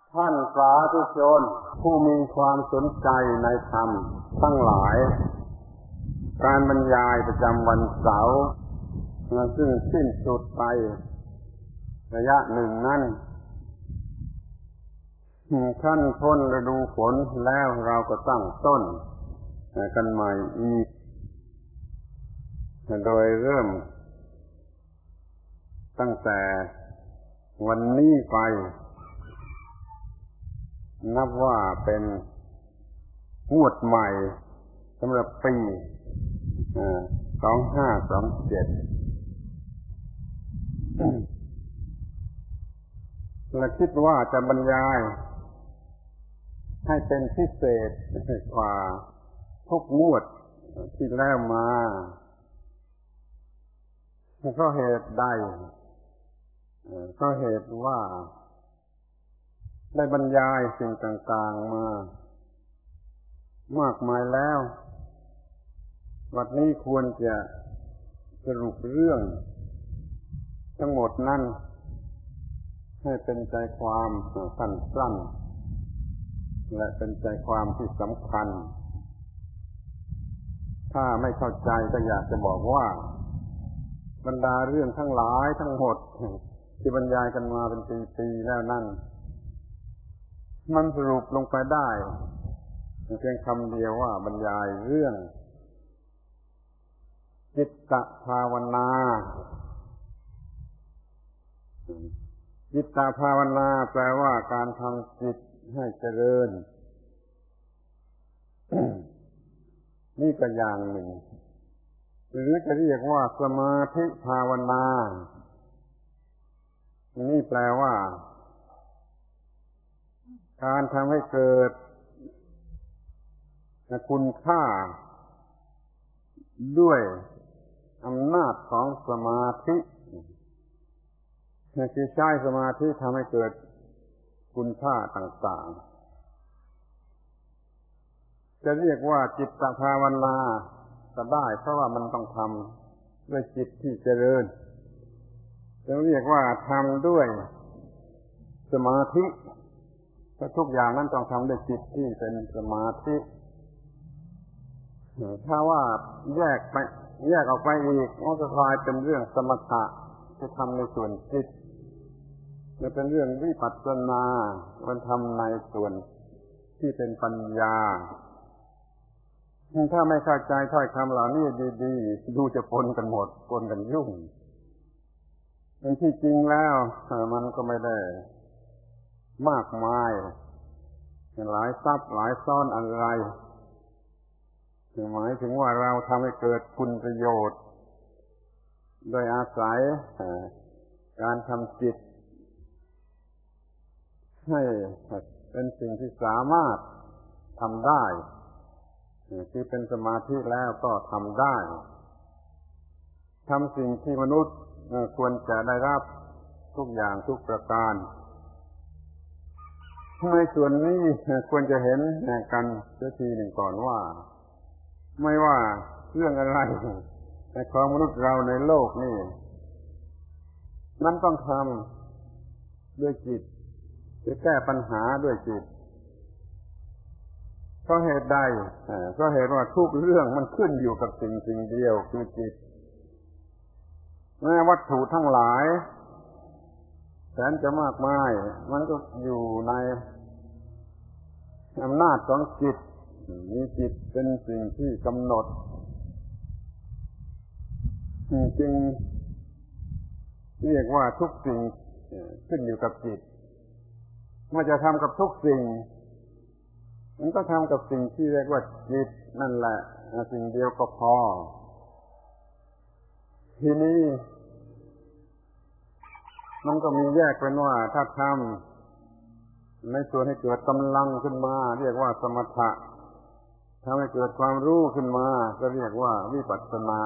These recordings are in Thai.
ท่านสาธุชนผู้มีความสนใจในธรรมทั้งหลายการบรรยายประจำวันเสาร์ซึ่งสิ้นสุดไประยะหนึ่งนั้นท่านพ้นฤดูฝนแล้วเราก็ตั้งต้นกันใหม่อีกโดยเริ่มตั้งแต่วันนี้ไปนับว่าเป็นงวดใหม่สำหรับปี2527และคิดว่าจะบรรยายให้เป็นพิเศษกว่าทุกงวดที่แล้วมาเพราะเหตุใดก็เหตุว่าได้บรรยายสิ่งต่างๆมามากมายแล้ววันนี้ควรจะสรุปเรื่องทั้งหมดนั้นให้เป็นใจความสั้นๆและเป็นใจความที่สำคัญถ้าไม่เข้าใจก็อยากจะบอกว่าบรรดาเรื่องทั้งหลายทั้งหมดที่บรรยายกันมาเป็นปีๆแล้วนั่นมันสรุปลงไปได้เพียงคำเดียวว่าบรรยายเรื่องจิตตภาวนาจิตตภาวนาแปลว่าการทำจิตให้เจริญ นี่ก็อย่างหนึ่งหรือจะเรียกว่าสมาธิภาวนานี่แปลว่าการทำให้เกิดคุณค่าด้วยอำนาจของสมาธิคือใช้สมาธิทำให้เกิดคุณค่าต่างๆจะเรียกว่าจิตตภาวนาก็ได้เพราะว่ามันต้องทำด้วยจิตที่เจริญจะเรียกว่าทำด้วยสมาธิเพราะทุกอย่างนั้นต้องทำด้วยจิตที่เป็นสมาธิถ้าว่าแยกออกไปอีกมันก็กลายเป็นเรื่องสมถะที่ทำในส่วนจิตมันเป็นเรื่องวิปัสสนามันทำในส่วนที่เป็นปัญญาถ้าไม่เข้าใจถ้อยคำเหล่านี้ดีๆดูจะปนกันหมดปนกันยุ่งที่จริงแล้วมันก็ไม่ได้มากมายหลายซับหลายซ้อนอะไรหมายถึงว่าเราทำให้เกิดคุณประโยชน์โดยอาศัยการทำจิตให้เป็นสิ่งที่สามารถทำได้ที่เป็นสมาธิแล้วก็ทำได้ทำสิ่งที่มนุษย์ควรจะได้รับทุกอย่างทุกประการในส่วนนี้ควรจะเห็นกันเสียทีหนึ่งก่อนว่าไม่ว่าเรื่องอะไรในของมนุษย์เราในโลกนี่นั้นต้องทำด้วยจิตจะแก้ปัญหาด้วยจิตเพราะเหตุใดเพราะเหตุว่าทุกเรื่องมันขึ้นอยู่กับสิ่งเดียวคือจิตแม้วัตถุทั้งหลายแสนจะมากมายมันก็อยู่ในอำนาจของจิตมีจิตเป็นสิ่งที่กำหนดจึงเรียกว่าทุกสิ่งขึ้นอยู่กับจิตเมื่อจะทำกับทุกสิ่งมันก็ทำกับสิ่งที่เรียกว่าจิตนั่นแหละสิ่งเดียวก็พอทีนี้มันก็มีแยกเป็นว่าถ้าทำในส่วนให้เกิดกำลังขึ้นมาเรียกว่าสมถะทำให้เกิดความรู้ขึ้นมาก็เรียกว่าวิปัสสนา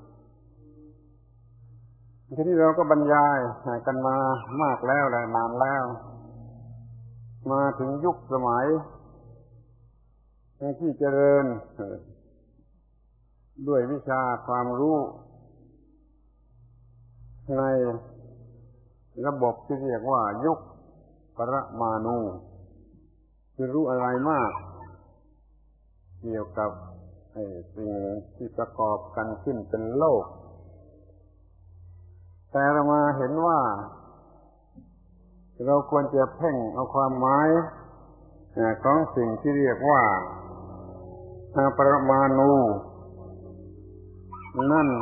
ทีนี้เราก็บรรยายกันมามากแล้วและนานแล้วมาถึงยุคสมัยที่เจริญด้วยวิชาความรู้ในระบบที่เรียกว่ายุคปรมาณูคือรู้อะไรมากเกี่ยวกับสิ่งที่ประกอบกันขึ้นเป็นโลกแต่เรามาเห็นว่าเราควรจะเพ่งเอาความหมายของสิ่งที่เรียกว่าปรมาณูนั่น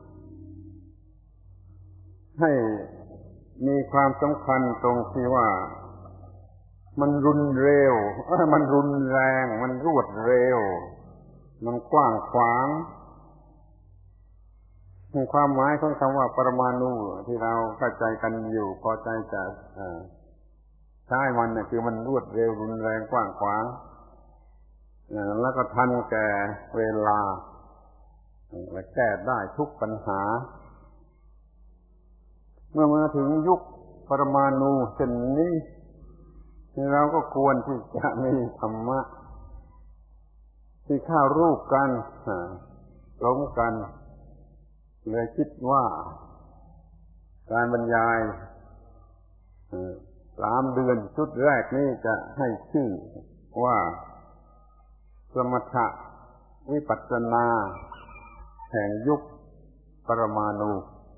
ให้มีความสำคัญตรงที่ว่ามันรุนเร็วมันรุนแรงมันรวดเร็วมันกว้างขวางความหมายของคำว่าปรมาณูที่เราเข้าใจกันอยู่พอใจจะใช้มันเนี่ยคือมันรวดเร็วรุนแรงกว้างขวางแล้วก็ทันแก่เวลาและแก้ได้ทุกปัญหาเมื่อมาถึงยุคปรมาณูเช่นนี้เราก็ควรที่จะมีธรรมะที่เข้ารูปกันล้มกันเลยคิดว่าการบรรยาย3 เดือนชุดแรกนี้จะให้ชื่อว่าสมถะวิปัสสนาแห่งยุคปรมาณู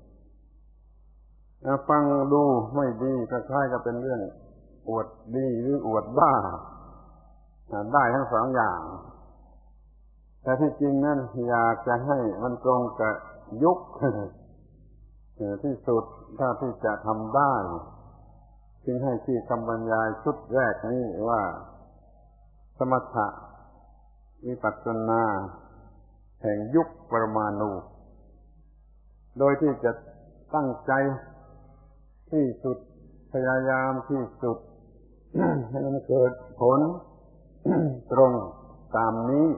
ฟังดูไม่ดีคล้ายๆกับเป็นเรื่องอวดดีหรืออวดบ้าได้ทั้งสองอย่างแต่ที่จริงนั่นอยากจะให้มันตรงกับยุคที่สุดถ้าที่จะทำได้จึงให้ชื่อคำบรรยายชุดแรกนี้ว่าสมถะวิปัสสนาแห่งยุคปรมาณูโดยที่จะตั้งใจที่สุดพยายามที่สุด ให้มันเกิดผล ตรงตามนี้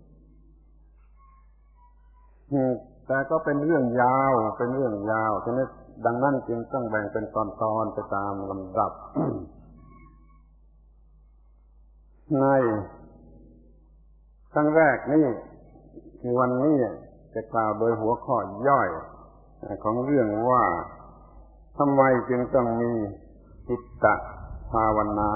แต่ก็เป็นเรื่องยาวฉะนั้นดังนั้นจึงต้องแบ่งเป็นตอนๆไปตามลำดับ ในครั้งแรกนี่คือวันนี้จะกล่าวโดยหัวข้อย่อยของเรื่องว่าทำไมจึงต้องมีจิตตภาวนา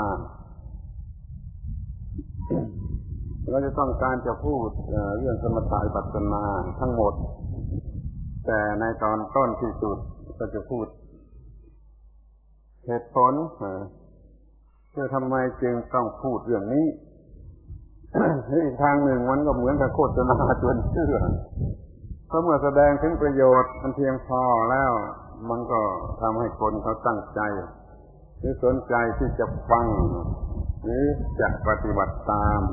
เราจะต้องการจะพูดเรื่องสมถะวิปัสสนาทั้งหมดแต่ในตอนต้นที่สุดก็จะพูดเหตุผลทำไมจึงต้องพูดเรื่องนี้ อีกทางหนึ่งมันก็เหมือนกับโฆษณาชวนเชื่อเพราะเมื่อแสดงถึงประโยชน์มันเพียงพอแล้วมันก็ทำให้คนเขาตั้งใจหรือสนใจที่จะฟังหรือจะปฏิบัติตาม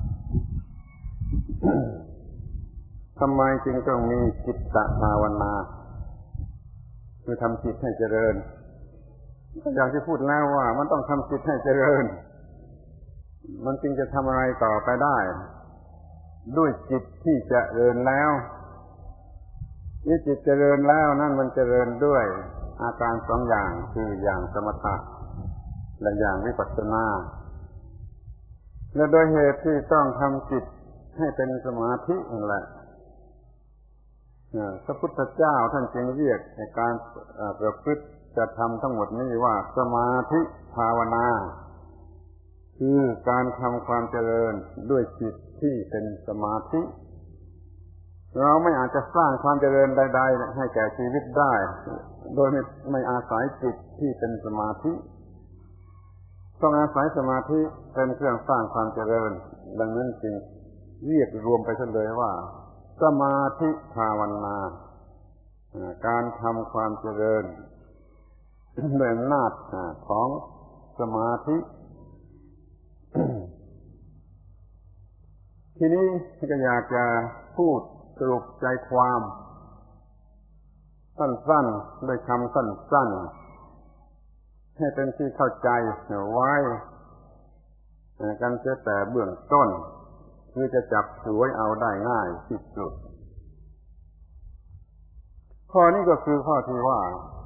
ทำไมจึงต้องมีจิตตภาวนาคือทำจิตให้เจริญก็อย่างที่พูดแล้วว่ามันต้องทำจิตให้เจริญมันจึงจะทำอะไรต่อไปได้ด้วยจิตที่เจริญแล้วนี่จิตเจริญแล้วนั่นมันเจริญด้วยอาการ2 อย่างคืออย่างสมถะและอย่างวิปัสสนาและโดยเหตุที่ต้องทำจิตให้เป็นสมาธินั่นแหละพระพุทธเจ้าท่านจึงเรียกในการประพฤติจะทำทั้งหมดนี้ว่าสมาธิภาวนาคือการทำความเจริญด้วยจิตที่เป็นสมาธิเราไม่อาจจะสร้างความเจริญใดๆให้แก่ชีวิตได้โดยไม่อาศัยจิตที่เป็นสมาธิต้องอาศัยสมาธิเป็นเครื่องสร้างความเจริญดังนั้นจึงเรียกรวมไปทั้งเลยว่าสมาธิภาวนาการทำความเจริญด้วยอำนาจของสมาธิ ทีนี้ก็อยากจะพูดสรุปใจความสั้นๆด้วยคำสั้นๆให้เป็นที่เข้าใจไว้กันเสียแต่เบื้องต้นคือจะจับฉวยเอาได้ง่ายที่สุดข้อนี้ก็คือข้อที่ว่า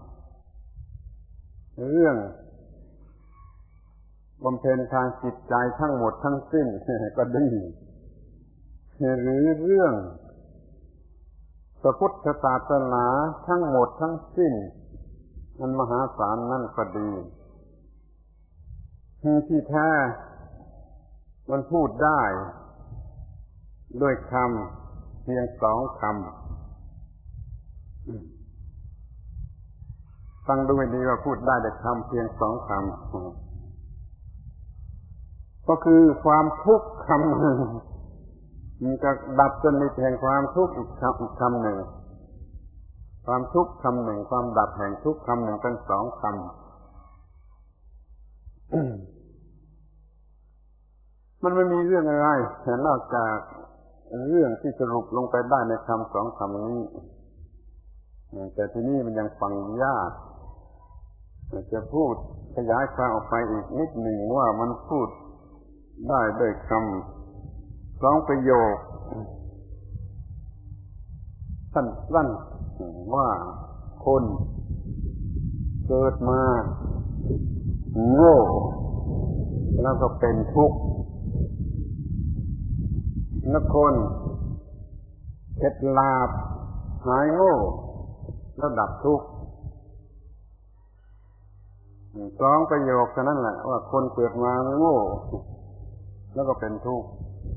เรื่องบำเพ็ญทางจิตใจทั้งหมดทั้งสิ้นก็ดีหรือเรื่องพระพุทธศาสนาทั้งหมดทั้งสิ้นมันมหาศาลนั่นก็ดีที่แท้มันพูดได้ด้วยคำเพียง2 คำฟังดูให้ดีว่าพูดได้ด้วยคำเพียง2 คำก็คือความทุกข์คำหนึ่งมันจะดับจนมีแห่งความทุกข์อีกคำหนึ่งความทุกข์คำหนึ่งความดับแห่งทุกข์คำหนึ่งเป็น2 คำมันไม่มีเรื่องอะไรนอกจากเรื่องที่สรุปลงไปได้ในคำ2 คำนี้แต่ที่นี่มันยังฟังยากจะพูดขยายความออกไปอีกนิดหนึ่งว่ามันพูดได้ด้วยคำ2 ประโยคสั้นๆว่าคนเกิดมาโง่แล้วก็เป็นทุกข์และคนเข็ดหลาบหายโง่แล้วดับทุกข์2 ประโยคเท่านั้นแหละว่าคนเกิดมาโง่แล้วก็เป็นทุกข์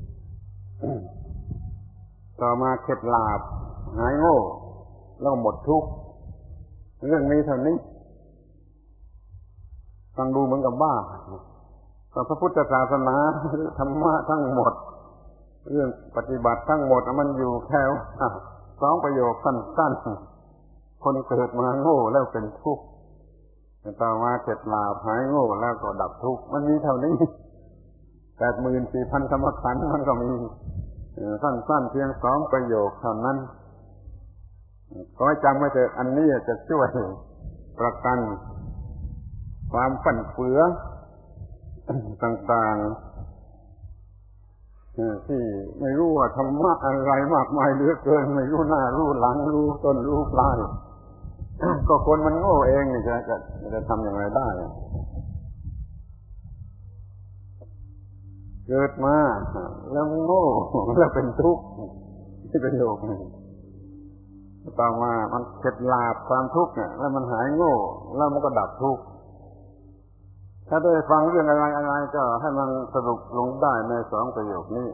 ต่อมาเข็ดหลาบหายโง่แล้วหมดทุกข์เรื่องนี้เท่านี้ฟังดูเหมือนกับบ้าแต่พระพุทธศาสนาธรรมะทั้งหมดเรื่องปฏิบัติทั้งหมดมันอยู่แค่2 ประโยคสั้นๆคนเกิดมาโง่แล้วเป็นทุกข์ต่อมาเข็ดหลาบหายโง่แล้วก็ดับทุกข์มันมีเท่านี้ 84,000 ธรรมขันธ์มันก็มีสั้นๆเพียง2 ประโยคเท่านั้นขอให้จำไว้เถิดอันนี้จะช่วยประกันความฟั่นเฟือต่างๆที่ไม่รู้ว่าธรรมะอะไรมากมายเหลือเกินไม่รู้หน้ารู้หลังรู้ต้นรู้ปลายก็คนมันโง่เองนี่จะทำอย่างไรได้เกิดมาแล้วโง่แล้วเป็นทุกข์ที่ประโยคนึงต่อมามันเข็ดหลาบความทุกข์เนี่ยแล้วมันหายโง่แล้วมันก็ดับทุกข์ถ้าได้ฟังเรื่องอะไรก็ให้มันสรุปลงได้ใน2 ประโยคนี้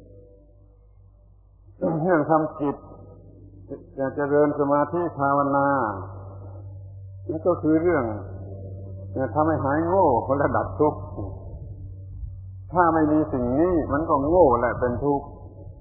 เรื่องทำจิตจะเจริญสมาธิภาวนานี่ก็คือเรื่องทำให้หายโง่และดับทุกข์ถ้าไม่มีสิ่งนี้มันก็โง่และเป็นทุกข์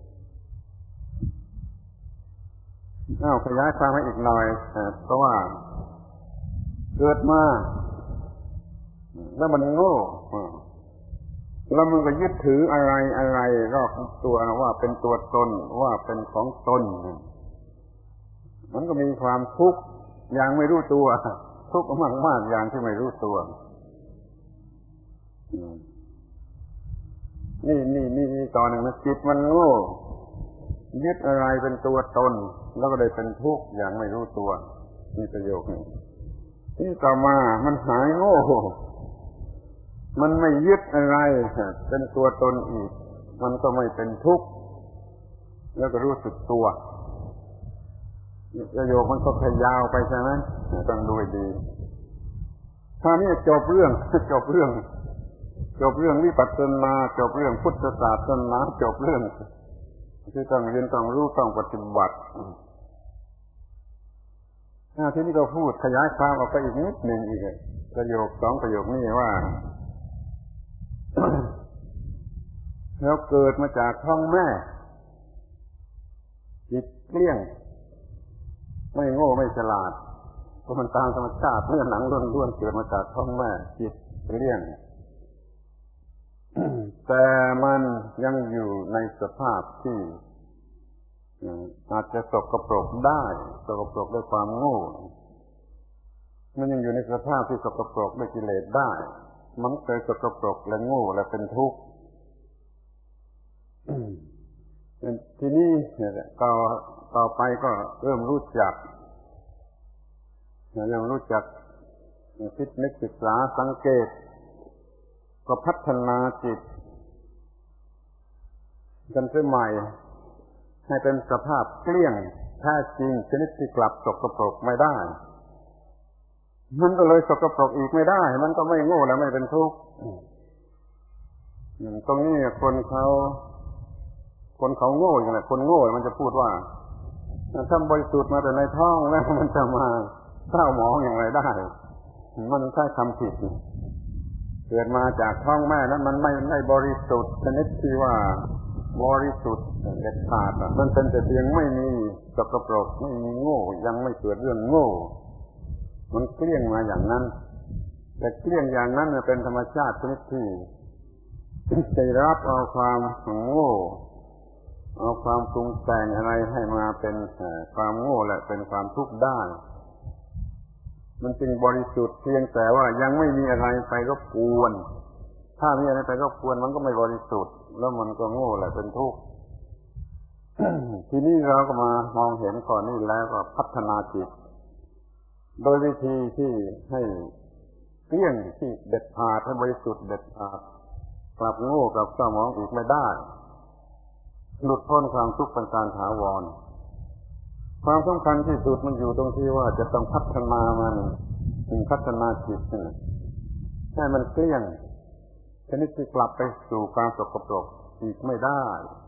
ขยายความให้อีกหน่อยเพราะว่าเกิดมาแล้วมันโง่แล้วมันก็ยึดถืออะไรรอบตัวว่าเป็นตัวตนว่าเป็นของตนมันก็มีความทุกข์อย่างไม่รู้ตัวทุกข์มากๆอย่างที่ไม่รู้ตัวนี่ตอนหนึ่งนะจิตมันโง่ยึดอะไรเป็นตัวตนแล้วก็ได้เป็นทุกข์อย่างไม่รู้ตัวนี่ประโยคนี้ที่ต่อมามันหายโง่มันไม่ยึดอะไรเป็นตัวตนอีกมันก็ไม่เป็นทุกข์แล้วก็รู้สึกตัวประโยคมันก็ขยาวไปใช่ไหมต้องดูให้ดีถ้านี่จบเรื่องวิปัสสนาจบเรื่องพุทธศาสนาจบเรื่องที่ต้องเรียนต้องรู้ต้องปฏิบัติที่นี่ก็พูดขยายความออกไปอีกนิดหนึ่งอีกประโยค2 ประโยคนี้ว่าเราเกิดมาจากท้องแม่จิตเกลี้ยงไม่โง่ไม่ฉลาดเพราะมันตามธรรมชาติเนื้อหนังล้วนๆเกิดมาจากท้องแม่จิตเกลี้ยงแต่มันยังอยู่ในสภาพที่อาจจะสกปรกได้สกปรกด้วยความโง่มันยังอยู่ในสภาพที่สกปรกด้วยกิเลสได้มันเคยสกปรกและโง่และเป็นทุกข์ทีนี้ต่อไปก็เริ่มรู้จักคิดนึกศึกษาสังเกตก็พัฒนาจิตกันเสียใหม่ให้เป็นสภาพเกลี้ยงแท้จริงชนิดที่กลับสกปรกไม่ได้มันก็เลยสกปรกอีกไม่ได้มันก็ไม่โง่และไม่เป็นทุกข์ตรงนี้คนเขาโง่อย่างไรคนโง่มันจะพูดว่าถ้าบริสุทธิ์มาแต่ในท้องแล้วมันจะมาเศร้าหมองอย่างไรได้มันใช้คำผิดเกิดมาจากท้องแม่นั้นมันไม่บริสุทธิ์ชนิดที่ว่าบริสุทธิ์เด็ดขาดมันเป็นแต่เพียงไม่มีสกปรกไม่มีโง่ยังไม่เกิดเรื่องโง่มันเกลี้ยงมาอย่างนั้นแต่เกลี้ยงอย่างนั้นเป็นธรรมชาติชนิดที่จะรับเอาความโง่เอาความปรุงแต่งอะไรให้มาเป็นความโง่และเป็นความทุกข์ได้มันจึงบริสุทธิ์เพียงแต่ว่ายังไม่มีอะไรไปรบกวนถ้ามีอะไรไปรบกวนมันก็ไม่บริสุทธิ์แล้วมันก็โง่และเป็นทุกข์ ทีนี้เราก็มามองเห็นข้อนี้แล้วก็พัฒนาจิตโดยวิธีที่ให้เกลี้ยงที่เด็ดขาดให้บริสุทธิ์เด็ดขาดกลับโง่กลับเศร้าหมองอีกไม่ได้หลุดพ้นความทุกข์เป็นการถาวรความสำคัญที่สุดมันอยู่ตรงที่ว่าจะต้องพัฒนามันพัฒนาจิตให้มันเกลี้ยงชนิดที่กลับไปสู่ความสกปรกอีกไม่ได้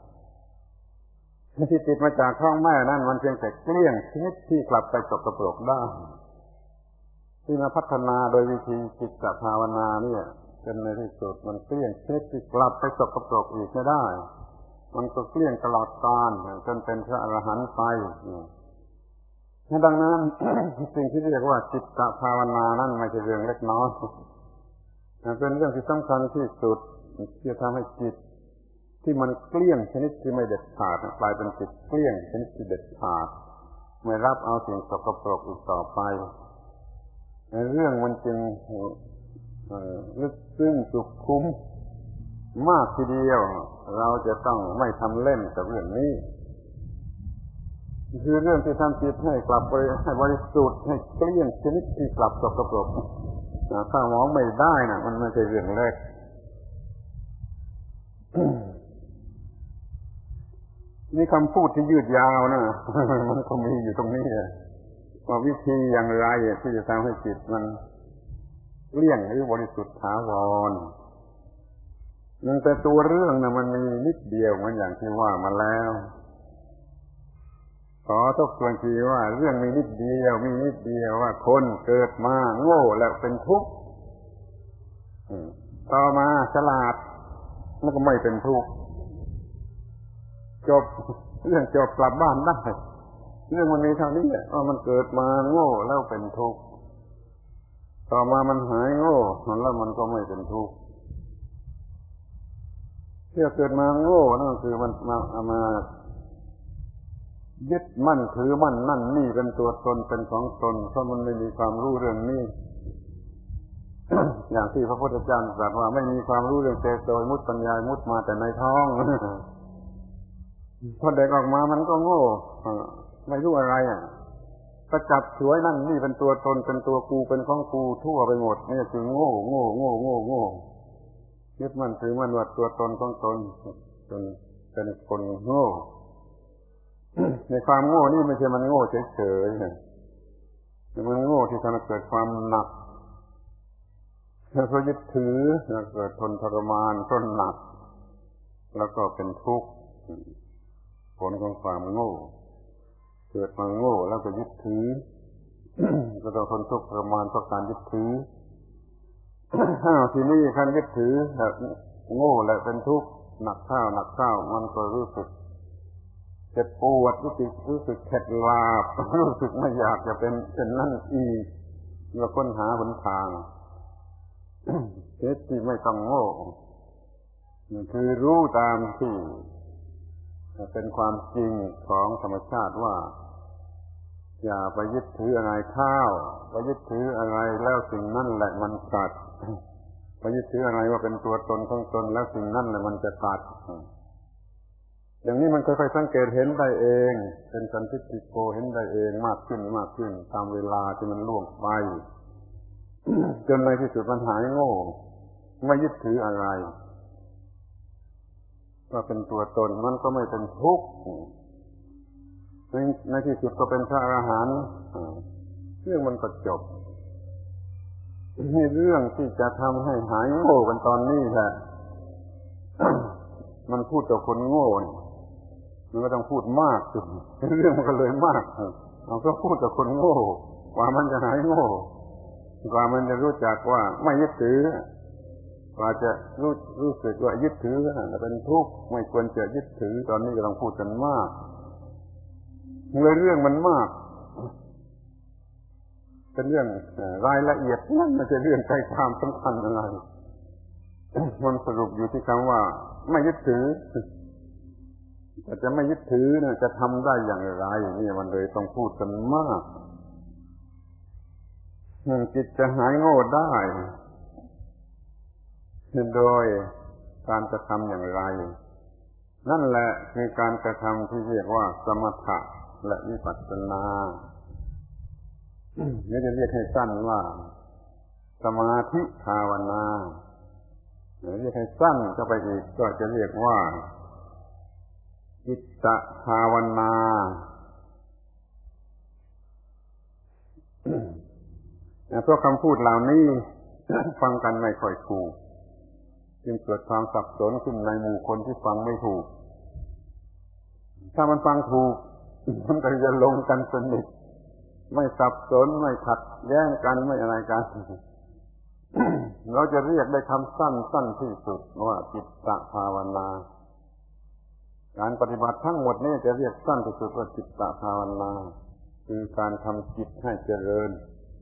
ที่ติดมาจากท้องแม่นั่นมันเพียงแต่เกลี้ยงชนิดที่กลับไปสกปรกได้ที่มาพัฒนาโดยวิธีจิตภาวนาเนี่ยจนในที่สุดมันเกลี้ยงชนิดที่กลับไปสกปรกอีกไม่ได้มันก็เกลี้ยงตลอดกาลจนเป็นพระอรหันต์ไปดังนั้น สิ่งที่เรียกว่าจิตภาวนานั้นไม่ใช่เรื่องเล็กน้อยเป็นเรื่องที่สำคัญที่สุดที่จะทำให้จิตที่มันเกลี้ยงชนิดที่ไม่เด็ดขาดกลายเป็นจิตเกลี้ยงชนิดที่เด็ดขาดไม่รับเอาสิ่งสกปรกอีกต่อไปเรื่องมันจึงลึกซึ้งสุขุมมากทีเดียวเราจะต้องไม่ทำเล่นกับเรื่องนี้คือเรื่องที่ทำจิตให้กลับไปให้บริสุทธิ์ให้เกลี้ยงชนิดที่กลับสกปรกถ้ามองไม่ได้นะมันไม่ใช่เรื่องเล็ก นี่คำพูดที่ยืดยาวนะ มันก็มีอยู่ตรงนี้ว่าวิธีอย่างไรที่จะทำให้จิตมันเกลี้ยงหรือบริสุทธิ์ถาวรแต่ตัวเรื่องนะมันมีนิดเดียวเหมือนอย่างที่ว่ามาแล้วขอทบทวนทีว่าเรื่องมีนิดเดียวว่าคนเกิดมาโง่แล้วเป็นทุกข์ต่อมาฉลาดแล้วก็ไม่เป็นทุกข์จบเรื่องจบกลับบ้านได้เรื่องมันมีเท่านี้ว่ามันเกิดมาโง่แล้วเป็นทุกข์ต่อมามันหายโง่แล้วมันก็ไม่เป็นทุกข์ที่เกิดมาโง่นั่นคือมันมายึดมั่นถือมั่นนั่นนี่เป็นตัวตนเป็นของตนเพราะมันไม่มีความรู้เรื่องนี้ อย่างที่พระพุทธเจ้าตรัสว่าไม่มีความรู้เรื่องเจโตวิมุตติปัญญาวิมุตติมาแต่ในท้อง พอเด็กออกมามันก็โง่ไม่รู้อะไรก็จับฉวยนั่นนี่เป็นตัวตนเป็นตัวกูเป็นของกูทั่วไปหมดนี่คือโง่ยึดมั่นถือมั่นว่าตัวตนของตนจนเป็นคนโง่ ในความโง่นี่ไม่ใช่มันโง่เฉยๆแต่มันโง่ที่ทำให้เกิดความหนักแล้วก็ยึดถือแล้วเกิดทนทรมานทนหนักแล้วก็เป็นทุกข์ผลของความโง่เกิดมาโง่แล้วก็ยึดถือ ก็ต้องทนทุกข์ทรมานเพราะการยึดถือ ทีนี้การยึดถือแบบโง่และเป็นทุกข์หนักข้าวมันก็รู้สึกเจ็บปวดรู้สึกเข็ดลาบ รู้สึกไม่อยากจะเป็นเช่นนั้นอีกเราค้นหาหนทาง เหตุที่ไม่ต้องโง่คือรู้ตามที่เป็นความจริงของธรรมชาติว่าอย่าไปยึดถืออะไรไปยึดถืออะไรแล้วสิ่งนั้นแหละมันกัดไปยึดถืออะไรว่าเป็นตัวตนของตนแล้วสิ่งนั้นแหละมันจะกัดอย่างนี้มันค่อยๆสังเกตเห็นได้เองเป็นสันทิฏฐิโกเห็นได้เองมากขึ้นตามเวลาที่มันล่วงไป จนในที่สุดมันหายโง่ไม่ยึดถืออะไรว่าเป็นตัวตนมันก็ไม่เป็นทุกข์ในที่สุดก็เป็นพระอรหันต์เรื่องมันก็จบนี่เรื่องที่จะทำให้หายโง่กันตอนนี้แหละมันพูดต่อคนโง่มันก็ต้องพูดมากจนเรื่องมันก็เลยมากเอาก็พูดต่อคนโง่กว่ามันจะหายโง่กว่ามันจะรู้จักว่าไม่ยึดถือกว่าจะรู้สึกว่ายึดถือเป็นทุกข์ไม่ควรจะยึดถือตอนนี้กำลังพูดกันมากเลยเรื่องมันมากเป็นเรื่องรายละเอียดนั่นไม่ใช่เรื่องใจความสำคัญอะไรมันสรุปอยู่ที่คำว่าไม่ยึดถือแต่จะไม่ยึดถือเนี่ยจะทำได้อย่างไรนี่มันเลยต้องพูดกันมากจิตจะหายโง่ได้โดยการกระทำอย่างไรนั่นแหละคือการกระทำที่เรียกว่าสมถะและวิปัสสนานี่จะเรียกให้สั้นว่าสมาธิภาวนาหรือเรียกให้สั้นเข้าไปอีกก็จะเรียกว่าจิตตภาวนาเพราะคำพูดเหล่านี้ฟังกันไม่ค่อยถูกจึงเกิดความสับสนขึ้นในหมู่คนที่ฟังไม่ถูกถ้ามันฟังถูกมันก็จะลงกันสนิทไม่สับสนไม่ขัดแย้งกันไม่อะไรกัน เราจะเรียกได้คำสั้นที่สุดว่าจิตตภาวนาการปฏิบัติทั้งหมดนี้จะเรียกสั้นที่สุดว่าจิตตภาวนาคือการทำจิตให้เจริญ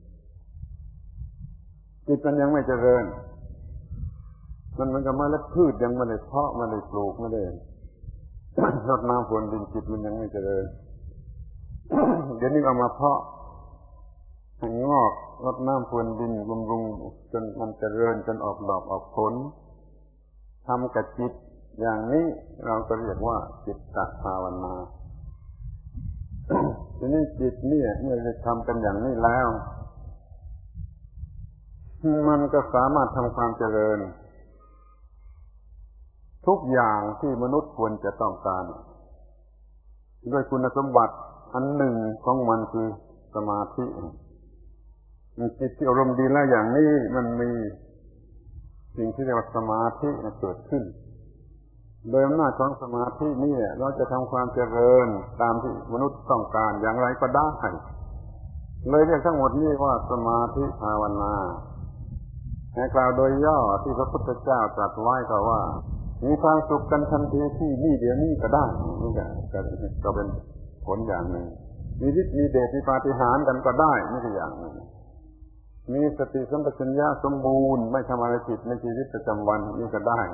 จิตมันยังไม่เจริญมันเหมือนกับเมล็ดพืชยังไม่ได้เพาะไม่ได้ปลูกไม่ได้รดน้ำพรวนดินจิตมันยังไม่เจริญ เดี๋ยวนี้เอามาเพาะให้งอกรดน้ำพรวนดินบำรุงจนมันเจริญจนออกดอกออกผลทำกับจิตอย่างนี้เราก็เรียกว่าจิตตภาวนา ทีนี้จิตเนี่ยเมื่อได้ทำกันอย่างนี้แล้วมันก็สามารถทำความเจริญทุกอย่างที่มนุษย์ควรจะต้องการด้วยคุณสมบัติอันหนึ่งของมันคือสมาธิจิตที่อารมณ์ดีแล้วอย่างนี้มันมีสิ่งที่เรียกว่าสมาธิเกิดขึ้นโดยอำนาจของสมาธินี่เราจะทำความเจริญตามที่มนุษย์ต้องการอย่างไรก็ได้เลยเรียกทั้งหมดนี้ว่าสมาธิภาวนาให้กล่าวโดยย่อที่พระพุทธเจ้าตรัสไว้ก็ว่ามีความสุขกันทันทีที่นี่เดี๋ยวนี้ก็ได้นี่ก็เป็นผลอย่างหนึ่งมีฤทธิ์มีเดชมีปาฏิหาริย์กันก็ได้นี่คืออย่างหนึ่งมีสติสัมปชัญญะสมบูรณ์ไม่ทำอะไรผิดในชีวิตประจำวันนี่ก็ได้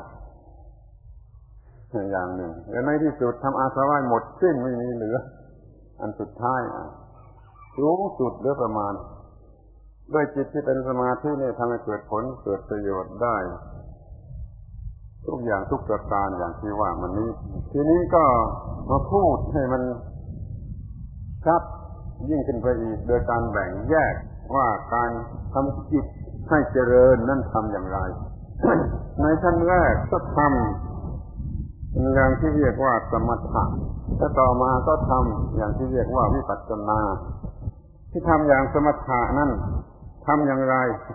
อย่างหนึ่งและในที่สุดทำอาสวะหมดสิ้นไม่มีเหลืออันสุดท้ายสูงสุดเหลือประมาณด้วยจิตที่เป็นสมาธินี่ทำให้เกิดผลเกิดประโยชน์ได้ทุกอย่างทุกประการอย่างที่ว่ามันนี้ทีนี้ก็มาพูดให้มันชัดยิ่งขึ้นไปอีกโดยการแบ่งแยกว่าการทำจิตให้เจริญนั่นทำอย่างไร ในขั้นแรกก็ทำอย่างที่เรียกว่าสมถะแล้วต่อมาก็ทำอย่างที่เรียกว่าวิปัสสนาที่ทำอย่างสมถะนั่นทำอย่างไร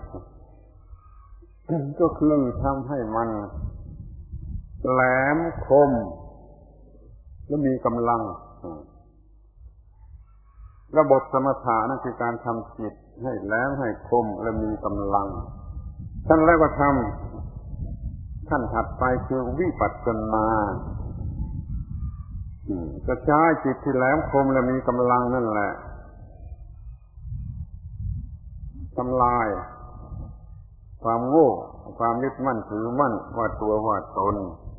ก็คือทำให้มันแหลมคมและมีกำลังระบบสมถะนั่นคือการทำจิตให้แหลมให้คมและมีกำลังขั้นแรกก็ทำขั้นถัดไปคือวิปัสสนาจะใช้จิตที่แหลมคมและมีกำลังนั่นแหละทำลายความโง่ความยึดมั่นถือมั่นว่าตัวว่าตน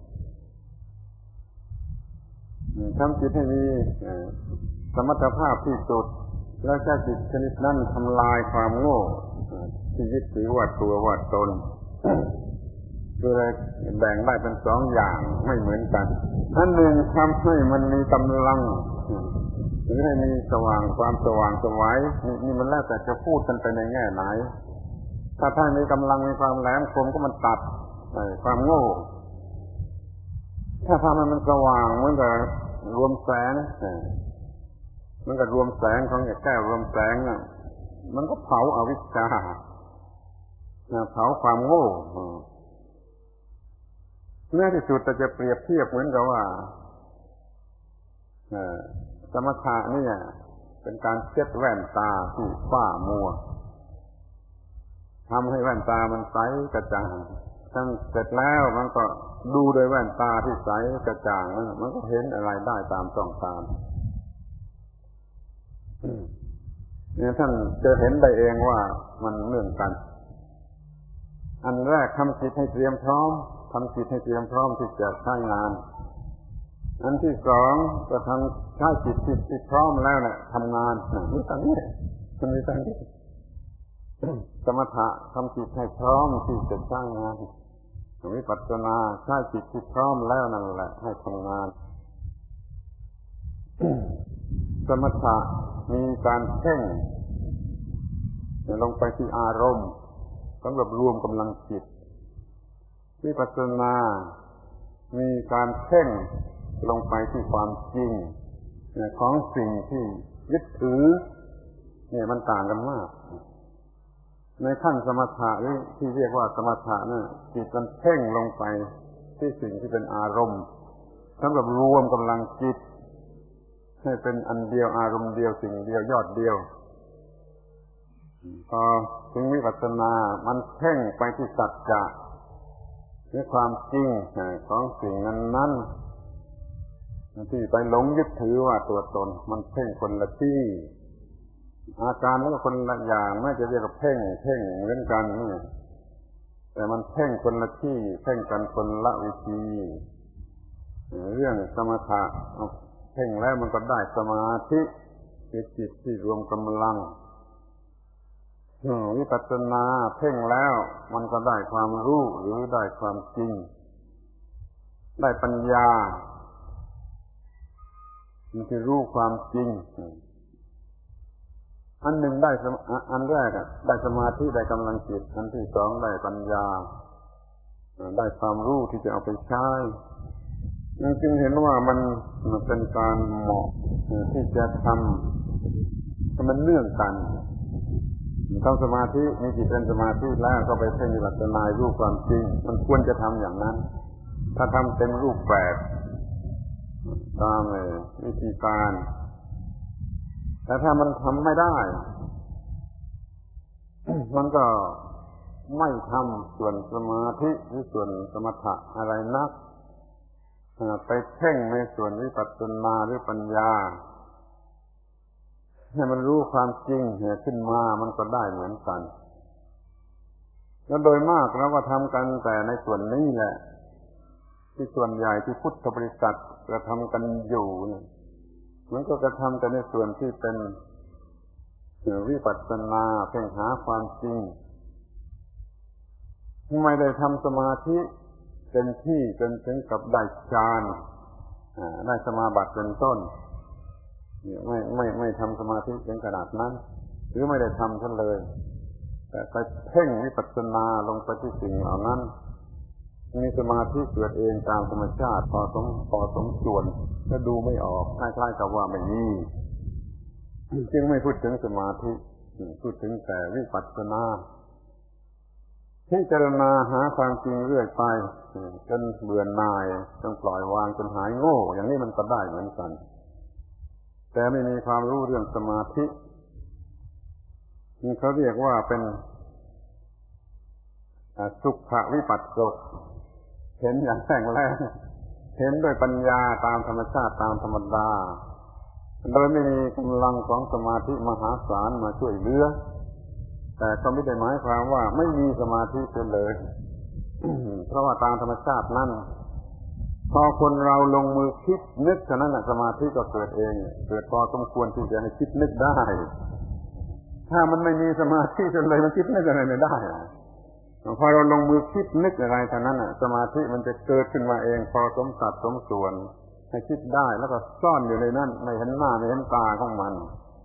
ทำจิตให้มีสมรรถภาพที่สุดแล้วใช้จิตชนิดนั้นทำลายความโง่ที่ยึดถือว่าตัวว่าตนคือแบ่งได้เป็นสองอย่างไม่เหมือนกันอันหนึ่งทำให้มันมีกำลังหรือให้มีสว่างความสว่างสวัยนี่มันแล้วแต่จะพูดกันไปในแง่ไหนถ้ามีกำลังมีความแหลมคมก็มันตัดความโง่ถ้าทำให้มันสว่างเหมือนกับรวมแสงมันก็รวมแสงของแก้วรวมแสงน่ะมันก็เผาอวิชชาเผาความโง่แม้ที่สุดจะเปรียบเทียบเหมือนกับว่าสมถะนี่เป็นการเช็ดแว่นตาที่ฝ้ามัวทำให้แว่นตามันใสกระจ่างทั้งเสร็จแล้วมันก็ดูโดยแว่นตาที่ใสกระจ่างมันก็เห็นอะไรได้ตามต้องการเนี่ยท่านจะเห็นได้เองว่ามันเนื่องกันอันแรกทำจิตให้เตรียมพร้อมทำจิตให้เตรียมพร้อมที่จะใช้งานอันที่สองก็ทำใช้จิตที่พร้อมแล้วเนี่ยทำงานนี่ตั้งนี้มันมีตั้งนี้สมถะทำจิตให้พร้อมที่จะใช้งานวิปัสสนาใช้จิตที่พร้อมแล้วนั่นแหละให้ทำงานสมถะมีการเพ่งลงไปที่อารมณ์สำหรับรวมกำลังจิตวิปัสสนามีการเพ่งลงไปที่ความจริงของสิ่งที่ยึดถือเนี่ยมันต่างกันมากในขั้นสมถะที่เรียกว่าสมถะเนี่ยจิตมันเพ่งลงไปที่สิ่งที่เป็นอารมณ์สำหรับรวมกำลังจิตให้เป็นอันเดียวอารมณ์เดียวสิ่งเดียวยอดเดียวพอถึงวิปัสสนามันเพ่งไปที่สัจจะคือความจริงของสิ่งนั้นที่ไปหลงยึดถือว่าตัวตนมันเพ่งคนละที่อาการมันก็คนละอย่างไม่จะเรียกว่าเพ่งเหมือนกันแต่มันเพ่งคนละที่เพ่งกันคนละวิธีเรื่องสมถะเพ่งแล้วมันก็ได้สมาธิคือจิตที่รวมกำลังวิปัสสนาเพ่งแล้วมันก็ได้ความรู้หรือได้ความจริงได้ปัญญามันคือรู้ความจริงอันหนึ่งได้อันแรกได้สมาธิได้กำลังจิตอันที่สองได้ปัญญาได้ความรู้ที่จะเอาไปใช้จึงเห็นว่ามันเป็นการเหมาะที่จะทำให้มันเนื่องกันทำสมาธิมีจิตเป็นสมาธิแล้วก็ไปเพ่งวิปัสสนารู้ความจริงมันควรจะทำอย่างนั้นถ้าทำเป็นรูปแบบตามวิธีการแต่ถ้ามันทำไม่ได้มันก็ไม่ทำส่วนสมาธิหรือส่วนสมถะอะไรนักไปเพ่งในส่วนวิปัสสนาหรือปัญญาให้มันรู้ความจริงขึ้นมามันก็ได้เหมือนกันแล้วโดยมากเราก็ทำกันแต่ในส่วนนี้แหละที่ส่วนใหญ่ที่พุทธบริษัทกระทำกันอยู่เนี่ยมันก็กระทำกันในส่วนที่เป็นวิปัสสนาเพ่งหาความจริงไม่ได้ทำสมาธิเป็นที่จนถึงกับได้ฌานได้สมาบัติเป็นต้นไม่ทำสมาธิเป็นขนาดนั้นหรือไม่ได้ทำท่านเลยแต่ไปเพ่งวิปัสสนาลงไปที่สิ่งเหล่านั้นมีสมาธิเกิดเองตามธรรมชาติพอสมส่วนก็ดูไม่ออกคล้ายๆกับว่าไม่มีจึงไม่พูดถึงสมาธิพูดถึงแต่วิปัสสนาพิจารณาหาความจริงเรื่อยไปจนเบื่อหน่ายจนปล่อยวางจนหายโง่อย่างนี้มันก็ได้เหมือนกันแต่ไม่มีความรู้เรื่องสมาธิเขาเรียกว่าเป็นสุขวิปัสสกเห็นอย่างแจ้งแล้งเห็นด้วยปัญญาตามธรรมชาติตามธรรมดาโดยไม่มีกำลังของสมาธิมหาศาลมาช่วยเหลือแต่ก็ไม่ได้หมายความว่าไม่มีสมาธิเลย เพราะว่าตามธรรมชาตินั่นพอคนเราลงมือคิดนึกเท่านั้นสมาธิก็เกิดเองเกิดพอสมควรที่จะให้คิดนึกได้ถ้ามันไม่มีสมาธิเลยมันคิดนึกอะไรไม่ได้พอเราลงมือคิดนึกอะไรเท่านั้นสมาธิมันจะเกิดขึ้นมาเองพอสมสัดสมส่วนให้คิดได้แล้วก็ซ่อนอยู่ในนั้นไม่เห็นหน้าไม่เห็นตาของมัน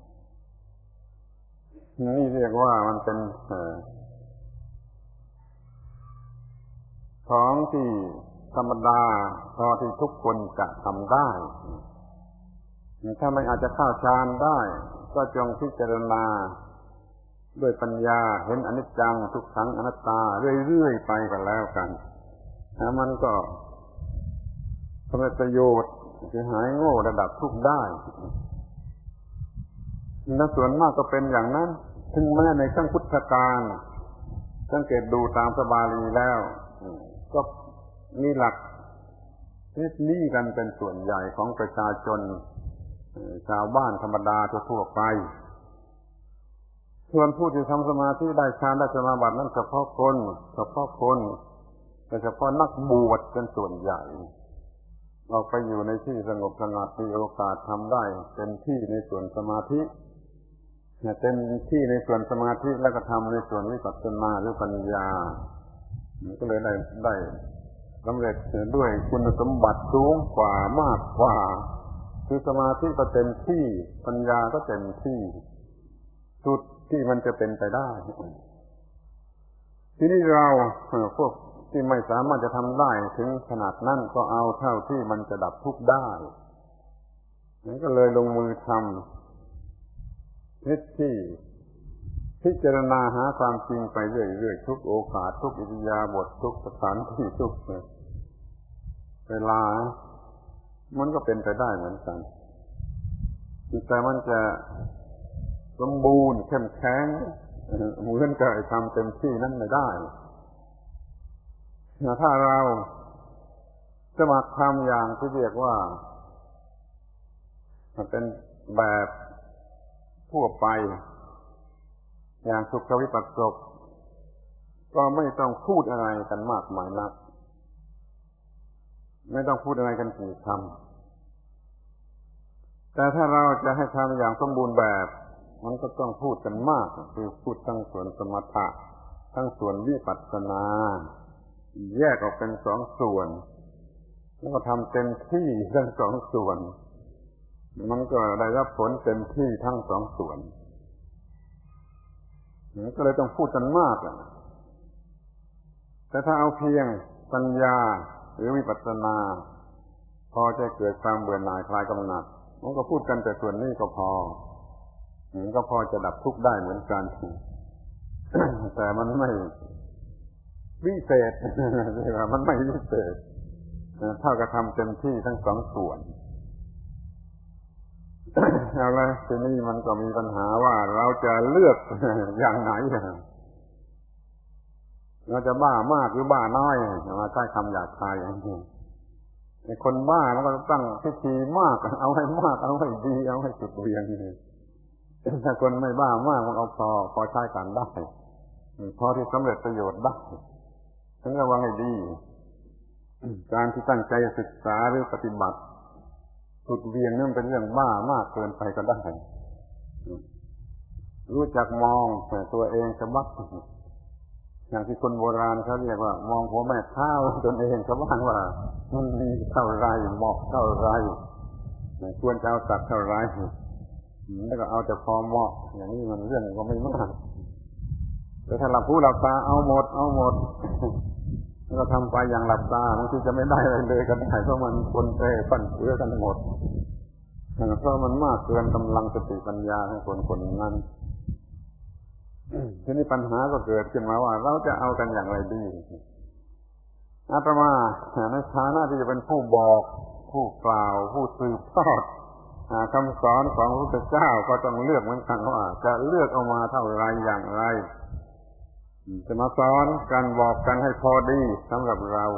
นี่เรียกว่ามันเป็นของที่ธรรมดาพอที่ทุกคนจะทำได้ถ้าไม่อาจจะเข้าฌานได้ก็จงพิจารณาด้วยปัญญาเห็นอนิจจังทุกขังอนัตตาเรื่อยๆไปกันแล้วกันมันก็สำเร็จประโยชน์จะหายโง่ระดับทุกข์ได้และส่วนมากก็เป็นอย่างนั้นถึงแม้ในครั้งพุทธกาลสังเกตดูตามพระบาลีแล้วก็มีหลักนี้กันเป็นส่วนใหญ่ของประชาชนชาวบ้านธรรมดาทั่วไปส่วนผู้ที่ทำสมาธิได้ฌานได้สมาบัตินั้นเฉพาะคนโดยเฉพาะนักบวชเป็นส่วนใหญ่ออกไปอยู่ในที่สงบสงัดมีโอกาสทำได้เต็มที่ในส่วนสมาธิเต็มที่ในส่วนสมาธิแล้วก็ทำในส่วนวิปัสสนาหรือปัญญาก็เลยได้สำเร็จด้วยคุณสมบัติสูงกว่ามากกว่าคือสมาธิก็เต็มที่ปัญญาก็เต็มที่สุดที่มันจะเป็นไปได้ทีนี้เราพวกที่ไม่สามารถจะทำได้ถึงขนาดนั้นก็เอาเท่าที่มันจะดับทุกข์ได้นั้นก็เลยลงมือทำที่พิจารณาหาความจริงไปเรื่อยๆทุกโอกาสทุกอิริยาบถทุกสถานที่ทุกเวลามันก็เป็นไปได้เหมือนกันแต่มันจะสมบูรณ์เข้มแข็งเหมือนกับทำเต็มที่นั้นไม่ได้ถ้าเราสมัครทำอย่างที่เรียกว่าเป็นแบบทั่วไปอย่างสุขวิปัสสกก็ไม่ต้องพูดอะไรกันมากมายนักไม่ต้องพูดอะไรกันกี่คำแต่ถ้าเราจะให้ทำอย่างสมบูรณ์แบบมันก็ต้องพูดกันมากคือพูดทั้งส่วนสมถะทั้งส่วนวิปัสสนาแยกออกเป็นสองส่วนแล้วก็ทำเต็มที่ทั้งสองส่วนมันก็ได้รับผลเต็มที่ทั้งสองส่วนก็เลยต้องพูดกันมากแต่ถ้าเอาเพียงปัญญาหรือวิปัสสนาพอจะเกิดความเบื่อหน่ายคลายกำหนัดมันก็พูดกันแต่ส่วนนี้ก็พอจะดับทุกข์ได้เหมือนกันแต่มันไม่วิเศษมันไม่วิเศษเท่ากับทำเต็มที่ทั้งสองส่วนเอาละทีนี้มันก็มีปัญหาว่าเราจะเลือกอย่างไหนเราจะบ้ามากหรือบ้าน้อยมาใช้คำหยาบคายอย่างนี้ไอ้คนบ้ามันก็ตั้งพิธีมากเอาให้มากเอาให้ดีเอาให้สุดเวียงถ้าคนไม่บ้ามากมันเอาพอใช้กันได้พอที่สำเร็จประโยชน์ได้ฉันระวังให้ดีการที่ตั้งใจศึกษาหรือปฏิบัติสุดเวียงนั่นเป็นเรื่องบ้ามากเกินไปก็ได้รู้จักมองแต่ตัวเองสะบัดอย่างที่คนโบราณเขาเรียกว่ามองหัวแม่เท้าตนเองเขาบ้างว่ามันมีเท่าไรเหมาะเท่าไรควรจะเอาตัดเท่าไรแล้วก็เอาแต่พอเหมาะอย่างนี้มันเรื่องก็ไม่มากแต่ถ้าหลับหูหลับตาเอาหมดแล้วก็ทำไปอย่างหลับตาบางทีจะไม่ได้อะไรเลยก็ได้เพราะมันคนเต้ปั่นเพื่อกันหมดเพราะมันมากเกินกำลังสติปัญญาของคนนั้นทีนี้ปัญหาก็เกิดขึ้นมาว่าเราจะเอากันอย่างไรดีอาตมาในฐานะที่จะเป็นผู้บอกผู้กล่าวผู้สืบทอดคำสอนของพระพุทธเจ้าก็ต้องเลือกเหมือนกันว่าจะเลือกเอามาเท่าไรอย่างไรจะมาสอนกันบอกกันให้พอดีสำหรับเรา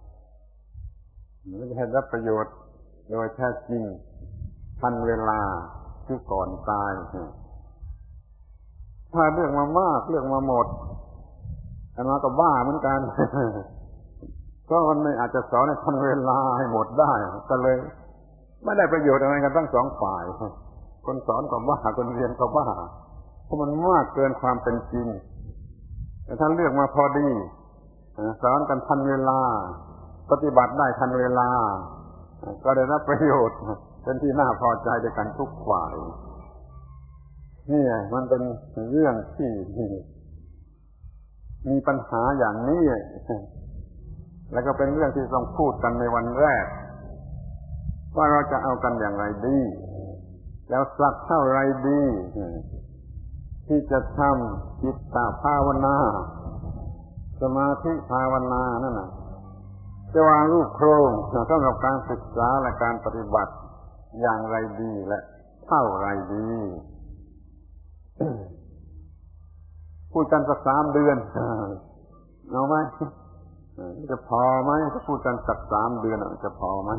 จะให้รับประโยชน์โดยแท้จริงทันเวลาคือก่อนตายถ้าเรื่องมามากเรื่องมาหมดอันนั้นก็บ้าเหมือนกันเพราะมันไม่อาจจะสอนในทันเวลาให้หมดได้ก็เลยไม่ได้ประโยชน์อะไรกันทั้งสองฝ่ายคนสอนก็บ้าคนเรียนก็บ้าเพราะมันมากเกินความเป็นจริงแต่ถ้าเลือกมาพอดีสอนกันทันเวลาปฏิบัติได้ทันเวลาก็ได้รับประโยชน์เป็นที่น่าพอใจด้วยกันทุกฝ่ายนี่มันเป็นเรื่องที่มีปัญหาอย่างนี้แล้วก็เป็นเรื่องที่ต้องพูดกันในวันแรกว่าเราจะเอากันอย่างไรดีแล้วสักเท่าไรดีที่จะทำจิตตภาวนาสมาธิภาวนานั่นน่ะจะวางรูปโครงสำหรับการศึกษาและการปฏิบัติอย่างไรดีและเท่าไรดีพูดกันสัก3 เดือนเอาไหมจะพอไหมถ้าพูดกันสัก3 เดือนจะพอไหม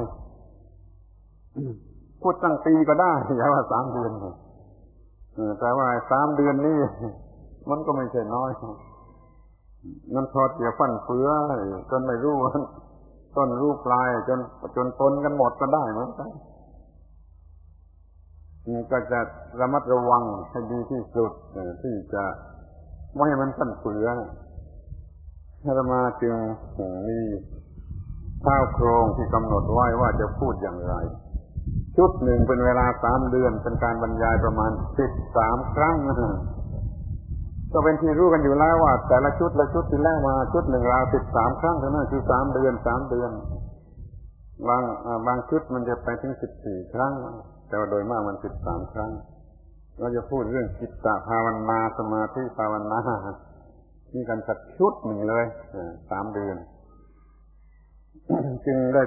พูดตั้งปีก็ได้อย่าว่า3 เดือนแต่ว่า3 เดือนนี่มันก็ไม่ใช่น้อยมันทอดเกี่ยวฟันเฟือจนไม่รู้ต้นรู้ปลายจนปนกันหมดก็ได้เหมือนกันก็จะระมัดระวังให้ดีที่สุดที่จะไม่ให้มันฟันเฟืออาตมาจึงมีข้าวโครงที่กำหนดไว้ว่าจะพูดอย่างไรชุดหนึ่งเป็นเวลา3 เดือนเป็นการบรรยายประมาณ13 ครั้งก็เป็นที่รู้กันอยู่แล้วว่าแต่ละชุดที่แล้วมาชุดหนึ่งราว13 ครั้งเท่านั้นคือ3 เดือนบางชุดมันจะไปถึง14 ครั้งแต่ว่าโดยมากมัน13 ครั้งเราจะพูดเรื่องจิตตภาวนาสมาธิภาวนานี่กันสักชุดหนึ่งเลย3 เดือนจึงได้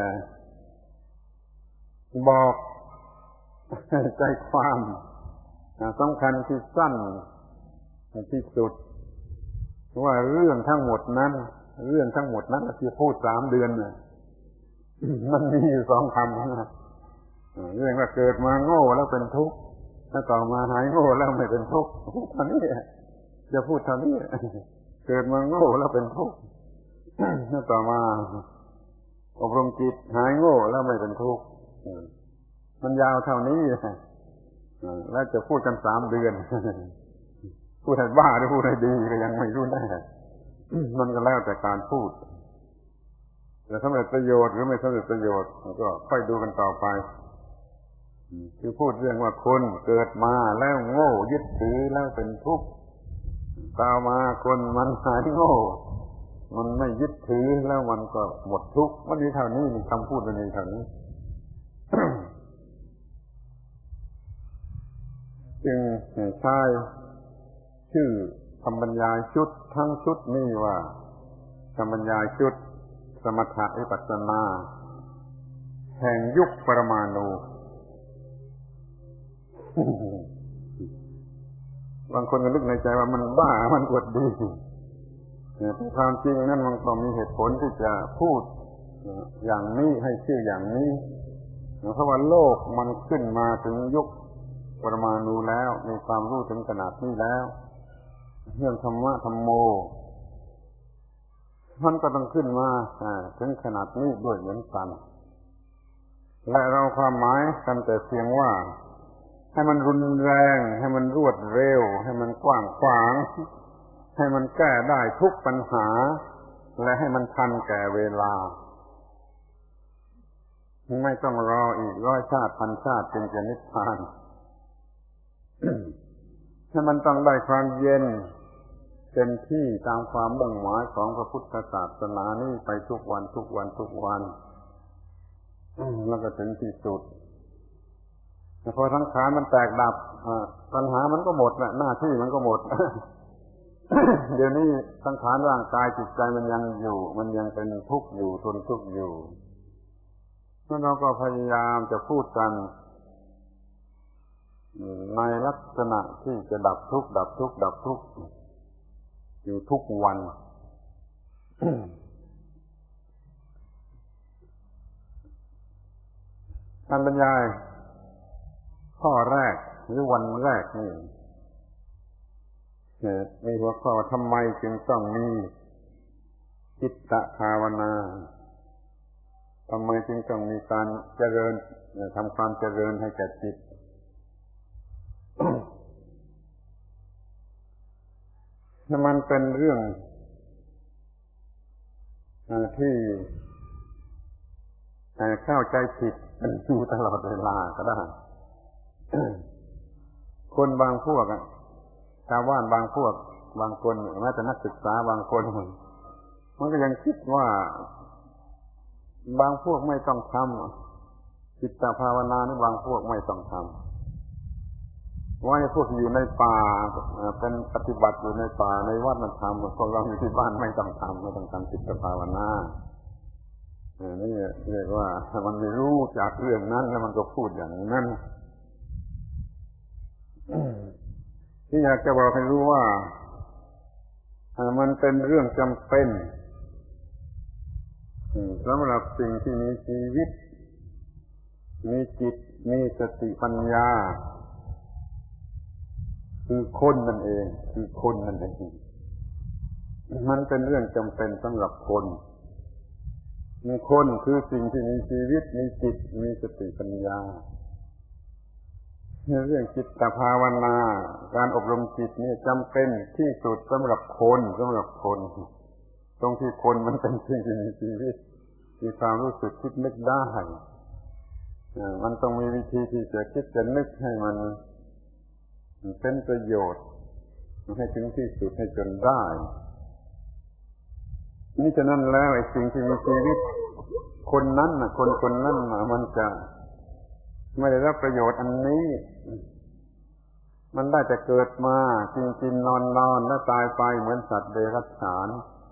บอกใจความสำคัญที่สั้นที่สุดว่าเรื่องทั้งหมดนั้นที่พูด3 เดือนมันมีอยู่2 คำนะเรื่องว่าเกิดมาโง่แล้วเป็นทุกข์แล้วต่อมาหายโง่แล้วไม่เป็นทุกข์เท่านี้จะพูดเท่านี้เกิดมาโง่แล้วเป็นทุกข์แล้วต่อมาอบรมจิตหายโง่แล้วไม่เป็นทุกข์มันยาวเท่านี้แล้วจะพูดกัน3 เดือนพูดให้บ้าหรือพูดให้ดีก็ยังไม่รู้แน่มันก็แล้วแต่การพูดแต่สำเร็จประโยชน์หรือไม่สำเร็จประโยชน์ก็ค่อยดูกันต่อไปคือพูดเรื่องว่าคนเกิดมาแล้วโง่ยึดถือแล้วเป็นทุกข์ต่อมาคนมันหายโง่มันไม่ยึดถือแล้วมันก็หมดทุกข์วันนี้เท่านี้คำพูดวันนี้เท่านี้ จึงใช้ชื่อคำบรรยายชุดทั้งชุดนี้ว่าคำบรรยายชุดสมถะวิปัสสนาแห่งยุคปรมาณูบางคนก็นึกในใจว่ามันบ้ามันอวดดีแต่ความจริงนั้นมันก็มีเหตุผลที่จะพูดอย่างนี้ให้ชื่ออย่างนี้เพราะว่าโลกมันขึ้นมาถึงยุคปรมาณูแล้วมีความรู้ถึงขนาดนี้แล้วเรื่องธรรมะธรรมโมมันก็ต้องขึ้นมาถึงขนาดนี้ด้วยเหมือนกันและเราความหมายกันแต่เพียงว่าให้มันรุนแรงให้มันรวดเร็วให้มันกว้างขวางให้มันแก้ได้ทุกปัญหาและให้มันทันแก่เวลาไม่ต้องรออีก100 ชาติ1,000 ชาติจึงจะนิพพานให้มันต้องได้ความเย็นเต็มที่ตามความมุ่งหมายของพระพุทธศาสนานี้ไปทุกวันแล้วก็ถึงที่สุดพอสังขารมันแตกดับปัญหามันก็หมดแหละหน้าที่มันก็หมด เดี๋ยวนี้สังขารร่างกายจิตใจมันยังอยู่มันยังเป็นทุกข์อยู่ทนทุกข์อยู่เราก็พยายามจะพูดกันในลักษณะที่จะดับทุกข์อยู่ทุกวัน การบรรยายข้อแรกหรือวันแรกนี่มีหัวข้อทำไมจึงต้องมีจิตตภาวนาทำไมจึงต้องมีการเจริญทำความเจริญให้แก่จิต มันเป็นเรื่องที่เข้าใจผิดอยู่ตลอดเวลาก็ได้ คนบางพวกชาวบ้านบางพวกบางคนแม้แต่นักศึกษาบางคนมันก็ยังคิดว่าบางพวกไม่ต้องทำจิตตภาวนานี่บางพวกไม่ต้องทำว่าพวกอยู่ในป่าเป็นปฏิบัติอยู่ในป่าในวัดมันทำพวกเราอยู่ที่บ้านไม่ต้องทำจิตตภาวนานี่เรียกว่ามันไม่รู้จากเรื่องนั้นแล้วมันก็พูดอย่างนั้นที่อยากจะบอกให้รู้ว่ามันเป็นเรื่องจำเป็นสำหรับสิ่งที่มีชีวิตมีจิตมีสติปัญญาคือคนนั่นเองมันเป็นเรื่องจำเป็นสำหรับคนมีคนคือสิ่งที่มีชีวิตมีจิตมีสติปัญญาเรื่องจิตภาวนาการอบรมจิตนี่จำเป็นที่สุดสำหรับคนตรงที่คนมันเป็นสิ่งที่มีชีวิตมีความรู้สึกคิดนึกได้มันต้องมีวิธีที่จะคิดจะนึกให้มันเป็นประโยชน์ให้ถึงที่สุดให้จนได้นี่ฉะนั้นแล้วไอ้สิ่งที่มีชีวิตคนนั้นน่ะคนนั้นมันจะไม่ได้รับประโยชน์อันนี้มันได้แต่เกิดมากินนอนแล้วตายไปเหมือนสัตว์เดรัจฉาน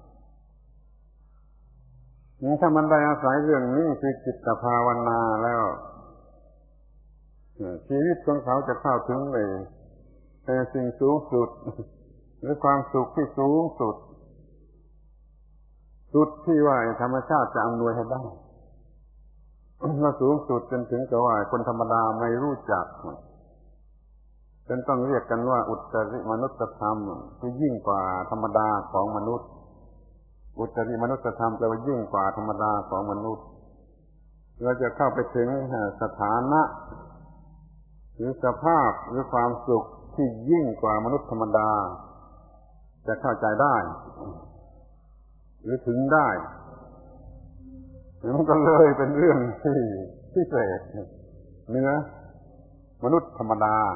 นี่ถ้ามันได้อาศัยเรื่องนี้คือจิตภาวนาแล้วชีวิตของเขาจะเข้าถึงเลยสิ่งสูงสุดหรือความสุขที่สูงสุดที่ว่าธรรมชาติจะอำนวยให้ได้ว่าสูงสุดจนถึงกับว่าคนธรรมดาไม่รู้จักจนต้องเรียกกันว่าอุตริมนุสธรรมที่ยิ่งกว่าธรรมดาของมนุษย์อุตริมนุสธรรมแปลว่ายิ่งกว่าธรรมดาของมนุษย์เราจะเข้าไปถึงสถานะหรือสภาพหรือความสุขที่ยิ่งกว่ามนุษย์ธรรมดาจะเข้าใจได้หรือถึงได้มันก็เลยเป็นเรื่องที่พิเศษเหนือมนุษย์ธรรมดา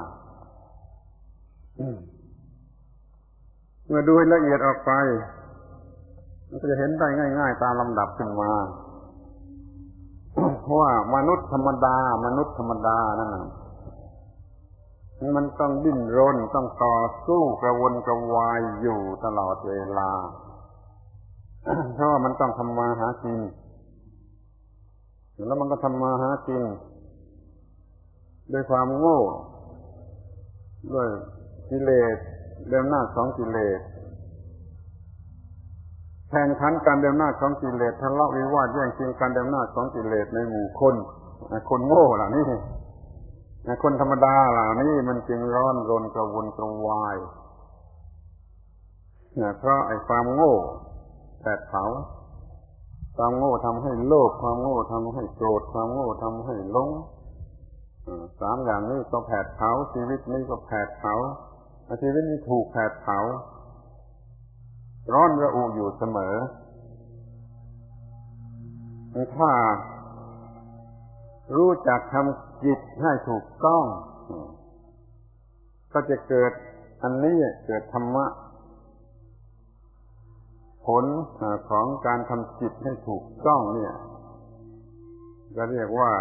เมื่อดูละเอียดออกไปมันก็จะเห็นได้ง่ายๆตามลำดับขึ้นมาเพราะว่ามนุษย์ธรรมดานั่นมันต้องดิ้นรนต้องต่อสู้กระวนกระวายอยู่ตลอดเวลาเพราะว่ามันต้องทำมาหากินแล้วมันก็ทำมาหากินด้วยความโง่ด้วยกิเลสเดิมหน้าของกิเลสแข่งขันกันเดิมหน้าของกิเลสทะเลาะวิวาทแย่งชิงกันเดิมหน้าของกิเลสในหมู่คนโง่เหล่านี้คนธรรมดาเหล่านี้มันจึงร้อนรนกระวนกระวายเพราะไอ้ความโง่แผดเผาความโง่ทำให้โลภความโง่ทำให้โกรธความโง่ทำให้หลงสามอย่างนี้ก็แผดเผาชีวิตนี้ก็แผดเผาชีวิตนี้ถูกแผดเผาร้อนระอุอยู่เสมอถ้ารู้จักทำจิตให้ถูกต้องก็จะเกิดอันนี้เกิดธรรมะผลของการทำจิตให้ถูกต้องเนี่ยก็เรียกว่า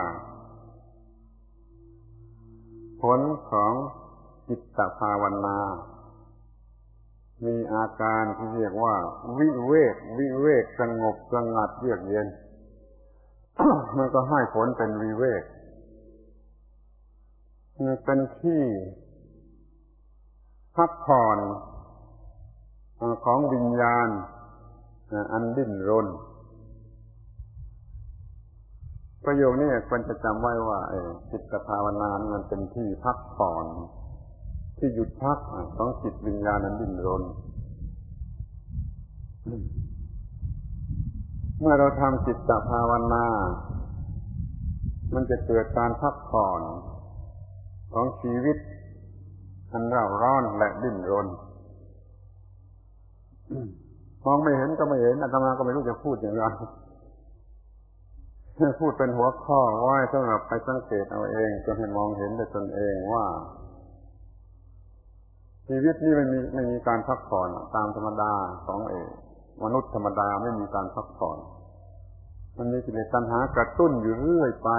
ผลของจิตภาวนามีอาการที่เรียกว่าวิเวกสงบสงัดเยือกเย็น มันก็ให้ผลเป็นวิเวกเป็นที่พักผ่อนของวิญญาณอันดิ้นรนประโยคนี้ควรจะจำไว้ว่าจิตภาวนามันเป็นที่พักผ่อนที่หยุดพักของจิตวิญญาณอันดิ้นรนเมื่อเราทำจิตภาวนามันจะเกิดการพักผ่อนของชีวิตอันเร่าร้อนและดิ้นรนมองไม่เห็นก็ไม่เห็นอาตมาก็ไม่รู้จะพูดอย่างไรพูดเป็นหัวข้อไว้สำหรับไปสังเกตเอาเองจนให้มองเห็นด้วยตนเองว่าชีวิตนี้ไม่มีการพักผ่อนตามธรรมดาของมนุษย์ธรรมดาไม่มีการพักผ่อนมันมีกิเลสตัณหากระตุ้นอยู่เรื่อยไป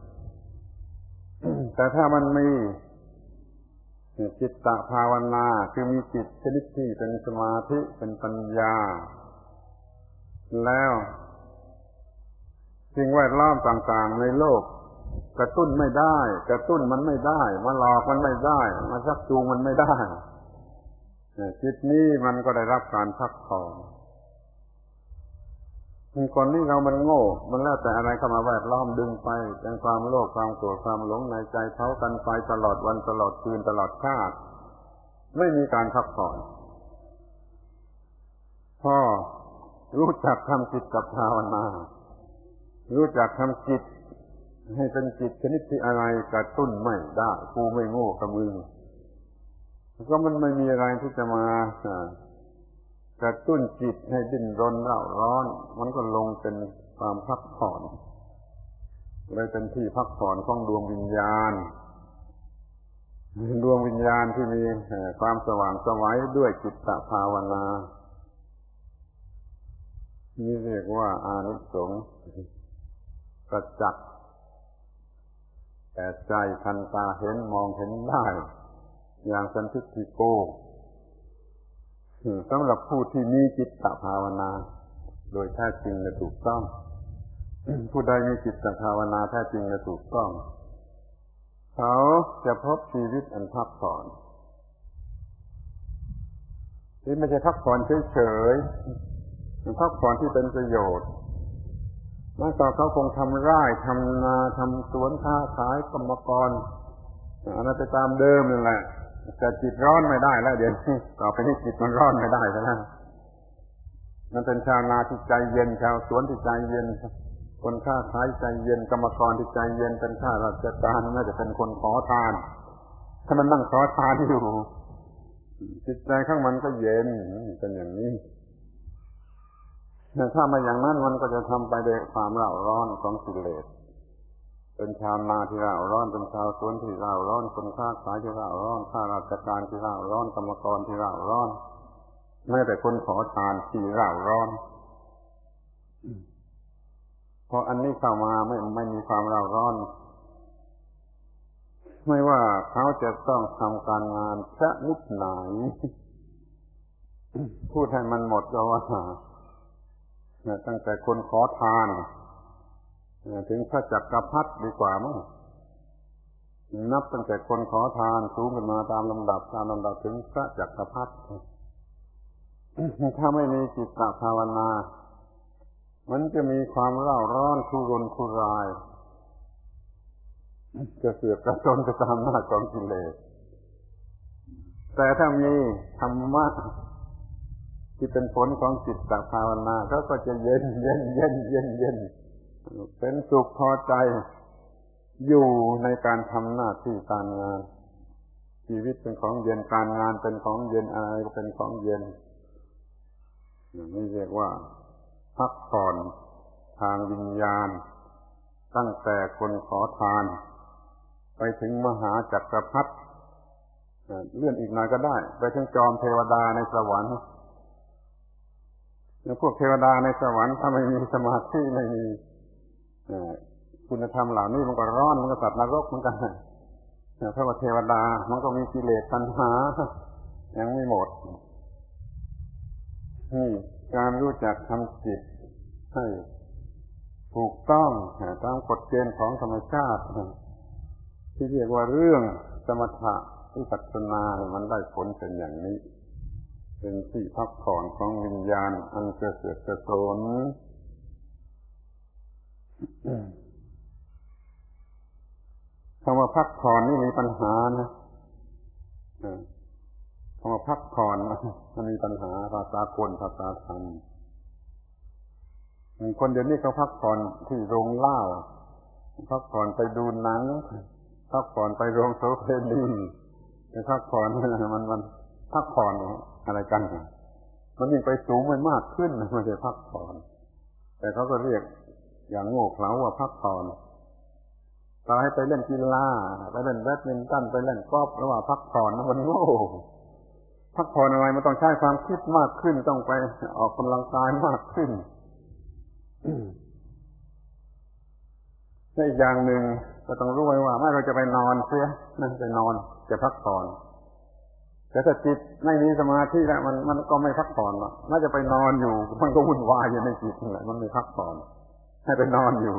แต่ถ้ามันมีจิตตภาวนาคือมีจิตชนิดที่เป็นสมาธิเป็นปัญญาแล้วสิ่งแวดล้อมต่างๆในโลกกระตุ้นไม่ได้กระตุ้นมันไม่ได้มาหลอกมันไม่ได้มาชักจูงมันไม่ได้จิตนี้มันก็ได้รับการพักผ่อนคนนี้เรามันโง่มันแล้วแต่อะไรเข้ามาแวดล้อมดึงไปเป็นความโลภความโกรธความหลงในใจเผากันไปตลอดวันตลอดคืนตลอดชาติไม่มีการพักผ่อนพอรู้จักทำจิตกับภาวนารู้จักทำจิตให้เป็นจิตชนิดที่อะไรกระตุ้นไม่ได้กูไม่โง่กับมึงก็มันไม่มีอะไรที่จะมากระตุ้นจิตให้ดิ้นรนเร่าร้อนมันก็ลงเป็นความพักผ่อนเลยเป็นที่พักผ่อนของดวงวิญญาณที่มีความสว่างไสวด้วยจิตตภาวนานี่เรียกว่าอานิสงส์ประจักษ์แต่ใจทันตาเห็นมองเห็นได้อย่างสันทิฏฐิโกสำหรับผู้ที่มีจิตตภาวนาโดยแท้จริงและถูกต้องผู้ใดมีจิตตภาวนาแท้จริงและถูกต้องเขาจะพบชีวิตอันพักผ่อนที่ไม่ใช่พักผ่อนเฉยๆพักผ่อนที่เป็นประโยชน์เมื่อต่อเขาคงทำไร่ทำนาทำสวนค้าขายกรรมกรอะไรไปตามเดิมนั่นแหละแต่จิตร้อนไม่ได้แล้วเดี๋ยวต่อไปนี้จิตมันร้อนไม่ได้แล้วมันเป็นชาวนาที่ใจเย็นชาวสวนที่ใจเย็นคนค้าขายใจเย็นกรรมกรที่ใจเย็นเป็นข้าราชการน่าจะเป็นคนขอทานถ้ามันนั่งขอทานอยู่จิตใจข้างมันก็เย็นเป็นอย่างนี้ถ้ามาอย่างนั้นมันก็จะทำไปด้วยความเร่าร้อนของกิเลสเป็นชาวนาที่เร่าร้อนเป็นชาวสวนที่เร่าร้อนคนค้าขายที่เร่าร้อนข้าราชการที่เร่าร้อนกรรมกรที่เร่าร้อนแม้แต่คนขอทานที่เร่าร้อนพออันนี้เข้ามาไม่มีความเร่าร้อนไม่ว่าเขาจะต้องทำการงานชนิดไหนพูดให้มันหมดก็ว่าตั้งแต่คนขอทานถึงพระจักรพรรดิดีกว่ามั้งนับตั้งแต่คนขอทานสูงขึ้นมาตามลำดับถึงพระจักรพรรดิถ้าไม่มีจิตตภาวนามันจะมีความเร่าร้อนทุรนทุรายจะเสือกกระจนไปตามหน้าของกิเลสแต่ถ้ามีธรรมะที่เป็นผลของจิตตภาวนาเขาก็จะเย็นเป็นสุขพอใจอยู่ในการทำหน้าที่การงานชีวิตเป็นของเย็นการงานเป็นของเย็นอะไรก็เป็นของเย็นนี่เรียกว่าพักผ่อนทางวิญญาณตั้งแต่คนขอทานไปถึงมหาจักรพรรดิเลื่อนอีกหน่อยก็ได้ไปถึงจอมเทวดาในสวรรค์พวกเทวดาในสวรรค์ถ้าไม่มีสมาธิไม่มีคุณธรรมเหล่านี้มันก็ร้อนมันก็สัตว์นรกเหมือนกันเพราะว่าเทวดามันก็มีกิเลสตัณหายังไม่หมดนี่การรู้จักทำจิตให้ถูกต้องตามกฎเกณฑ์ของธรรมชาติที่เรียกว่าเรื่องสมถะวิปัสสนามันได้ผลเป็นอย่างนี้เป็นที่พักผ่อนของวิญญาณอันเกิดกระโสนคำว่าพักผ่อนนี่มีปัญหานะคำว่าพักผ่อนมันมีปัญหาภาษาคนภาษาธรรมคนเดี๋ยวนี้เขาพักผ่อนที่โรงเหล้าพักผ่อนไปดูหนังพักผ่อนไปโรงโสเภณีพักผ่อนมันพักผ่อนอะไรกันมันยิ่งไปสูงมันมากขึ้นไม่ใช่พักผ่อนแต่เขาก็เรียกอย่างโง่เขลาว่าพักผ่อนต่อให้ไปเล่นกีฬาไปเล่นแบดมินตันไปเล่นกอล์ฟแล้วว่าพักผ่อนมันโง่พักผ่อนอะไรมันต้องใช้ความคิดมากขึ้นต้องไปออกกำลังกายมากขึ้นและอีกอย่างหนึ่งก็ต้องรู้ไว้ว่าไม่เราจะไปนอนเสียนั่นไปนอนจะพักผ่อนแต่ถ้าจิตไม่มีสมาธิแล้วมันก็ไม่พักผ่อนหรอกน่าจะไปนอนอยู่มันก็วุ่นวายอยู่ในจิตนั่นแหละมันไม่พักผ่อนให้ไปนอนอยู่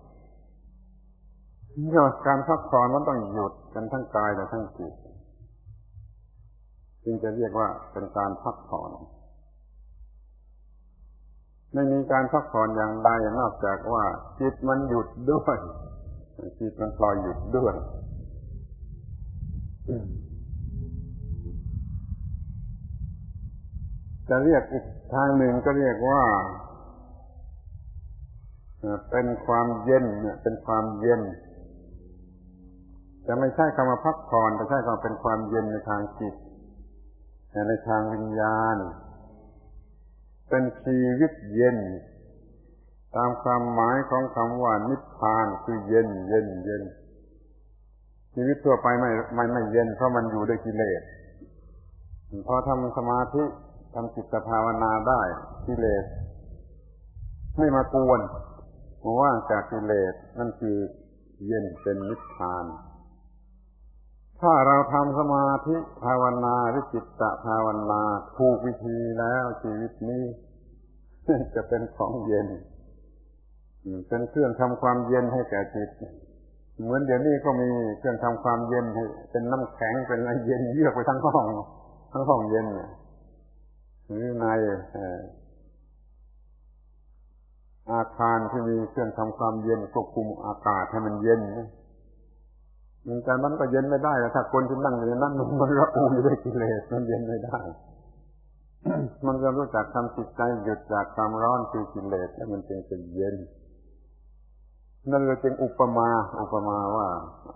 การพักผ่อนมันต้องหยุดกันทั้งกายและทั้งจิตจึงจะเรียกว่าเป็นการพักผ่อนไม่มีการพักผ่อนอย่างใดนอกจากว่าจิตมันหยุดด้วยจิตมันปล่อยหยุดด้วยจะเรียกอีกทางหนึ่งก็เรียกว่าเป็นความเย็นเนี่ยเป็นความเย็นจะไม่ใช่คำว่าพักผ่อนแต่ใช่คำเป็นความเย็นในทางจิตในทางวิญญาณเป็นชีวิตเย็นตามความหมายของคำว่านิพพานคือเย็นเย็นเย็นชีวิตทั่วไปไม่เย็นเพราะมันอยู่ด้วยกิเลสพอทำสมาธิทำจิตภาวนาได้กิเลสไม่มากวนว่างจากกิเลสนั่นคือเย็นเป็นนิพพานถ้าเราทำสมาธิภาวนาหรือจิตภาวนาถูกวิธีแล้วชีวิตนี้จะเป็นของเย็นเป็นเครื่องทำความเย็นให้แก่จิตเหมือนเดี๋ยวนี้ก็มีเครื่องทำความเย็นให้เป็นน้ำแข็งเป็นอะไรเย็นเยือกไปทั้งห้องเย็นหรือในอาคารที่มีเครื่องทำความเย็นควบคุมอากาศให้มันเย็นแต่มันก็เย็นไม่ได้ถ้าคนที่นั่งอยู่ในนั้นมันระอุอยู่ด้วยกิเลสมันเย็นไม่ได้ มันจะรู้จักทำจิตใจหยุดจากความร้อนคือกิเลสแล้วมันจึงจะเย็นนั่นเลยจึงอุปมาว่า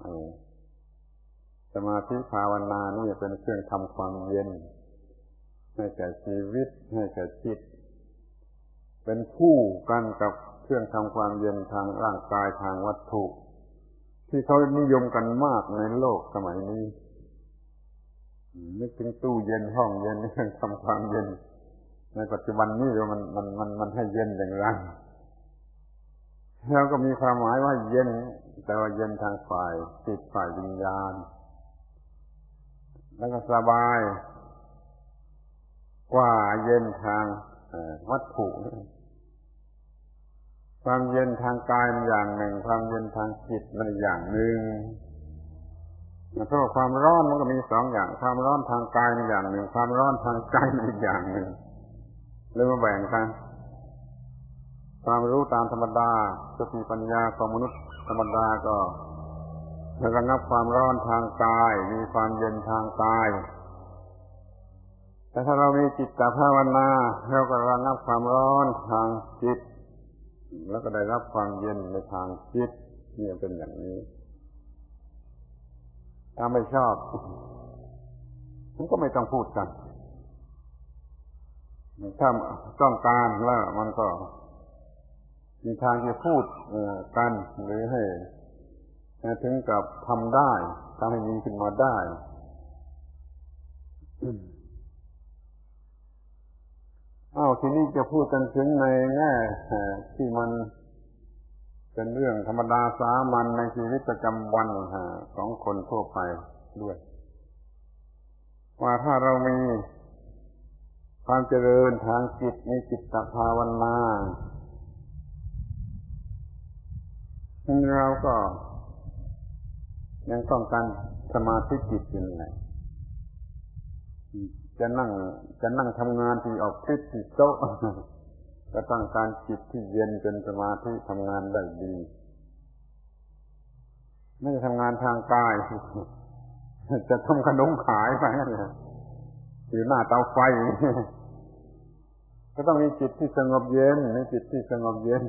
สมาธิภาวนานี่เป็นเครื่องทำความเย็นให้แก่ชีวิตให้แก่จิตเป็นคู่กันกับเครื่องทำความเย็นทางร่างกายทางวัตถุที่เขานิยมกันมากในโลกสมัยนี้นึกถึงตู้เย็นห้องเย็นเครื่องทำความเย็นในปัจจุบันนี้มันให้เย็นอย่างไรแล้วก็มีความหมายว่าเย็นแต่ว่าเย็นทางฝ่ายจิตฝ่ายวิญญาณแล้วก็สบายกว่าเย็นทางวัตถุความเย็นทางกายมันอย่างหนึ่งความเย็นทางจิตมันอีกอย่างหนึ่งเพราะความร้อนมันก็มีสองอย่างความร้อนทางกายมันอย่างหนึ่งความร้อนทางใจมันอีกอย่างหนึ่งเลยมาแบ่งกันความรู้ตามธรรมดาสติปัญญาของมนุษย์ธรรมดาก็ระงับความร้อนทางกายมีความเย็นทางกายแต่ถ้าเรามีจิตภาวนาเราก็ระงับความร้อนทางจิตแล้วก็ได้รับความเย็นในทางจิตนี่เป็นอย่างนี้ถ้าไม่ชอบมันก็ไม่ต้องพูดกันถ้าต้องการแล้วมันก็มีทางจะพูดกันหรือให้ถึงกับทำได้ทำให้มีขึ้นมาได้ทีนี้จะพูดกันถึงในแง่ที่มันเป็นเรื่องธรรมดาสามัญในชีวิตประจำวันของคนทั่วไปด้วยว่าถ้าเรามีความเจริญทางจิตมีจิตภาวนาเราก็ยังต้องการสมาธิจิตอยู่นั่นแหละจะนั่งทำงานที่ออฟฟิศที่โต๊ะก็ต้องการจิตที่เย็นเป็นสมาธิทำงานได้ดีไม่ได้ทำงานทางกายจะทำขนมขายไปนั่นแหละอยู่หน้าเตาไฟก็ต้องมีจิตที่สงบเย็นมีจิตที่สงบเย็น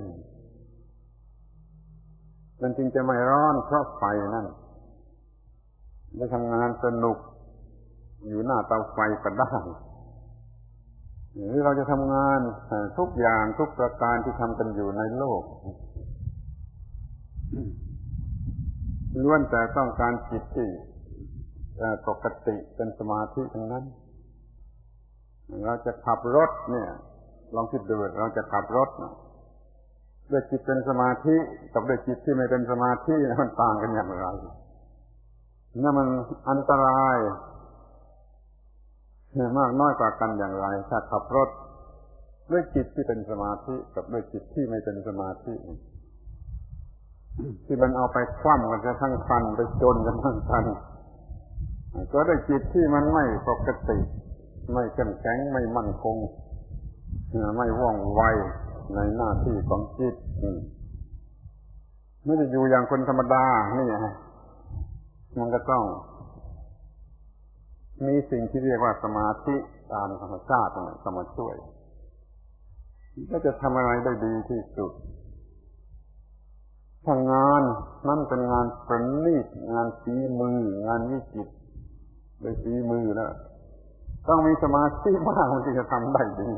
มันจึงจะไม่ร้อนเพราะไฟนั่นได้ทำงานสนุกอยู่หน้าเตาไฟก็ได้หรือเราจะทำงานทุกอย่างทุกประการที่ทำกันอยู่ในโลกล้วนแต่ต้องการจิตที่ปกติเป็นสมาธิทั้งนั้นเราจะขับรถเนี่ยลองคิดดูเราจะขับรถด้วยจิตเป็นสมาธิกับด้วยจิตที่ไม่เป็นสมาธิมันต่างกันอย่างไรนั่นมันอันตรายมากน้อยกว่ากันอย่างไรถ้าขับรถด้วยจิตที่เป็นสมาธิกับด้วยจิตที่ไม่เป็นสมาธิที่มันเอาไปคว่ำกันจะทั้งคันไปจนกันทั้งคันก็ได้จิตที่มันไม่ปกติไม่เข้มแข็งไม่มั่นคงไม่ว่องไวในหน้าที่ของจิตไม่ได้อยู่อย่างคนธรรมดานี่มันก็ต้องมีสิ่งที่เรียกว่าสมาธิตามธรรมชาติเข้ามาช่วยก็จะทำอะไรได้ดีที่สุดถ้างานนั่นเป็นงานประณีตงานฝีมืองานวิจิตรโดยฝีมือแล้วต้องมีสมาธิมากมันจึงจะทำได้ดี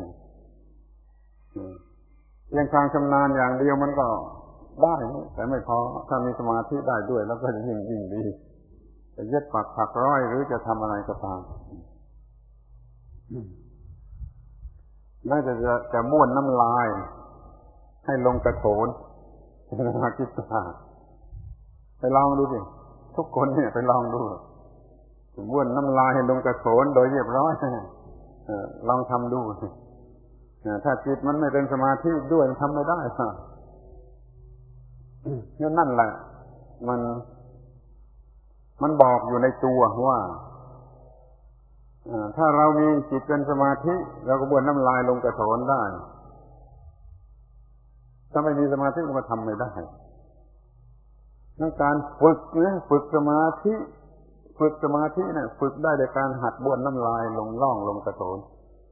เพียงความชำนาญอย่างเดียวมันก็ได้แต่ไม่พอถ้ามีสมาธิได้ด้วยแล้วก็จะยิ่งดีจะเย็ดปักถักร้อยหรือจะทำอะไรก็ตามน่าจะบ้วนน้ำลายให้ลงกระโถนมาคิดว่าไปลองดูสิทุกคนเนี่ยไปลองดูบ้วนน้ำลายให้ลงกระโถนโดยเรียบร้อยลองทำดูสิถ้าจิตมันไม่เป็นสมาธิด้วยทำไม่ได้นั่นแหละมันบอกอยู่ในตัวว่าถ้าเรามีจิตเป็นสมาธิเราก็บ้วนน้ำลายลงกระโถนได้ถ้าไม่มีสมาธิก็มาทำไม่ได้นั่นการฝึกสมาธิเนี่ยฝึกได้โดยการหัดบ้วนน้ำลายลงร่องลงกระโถน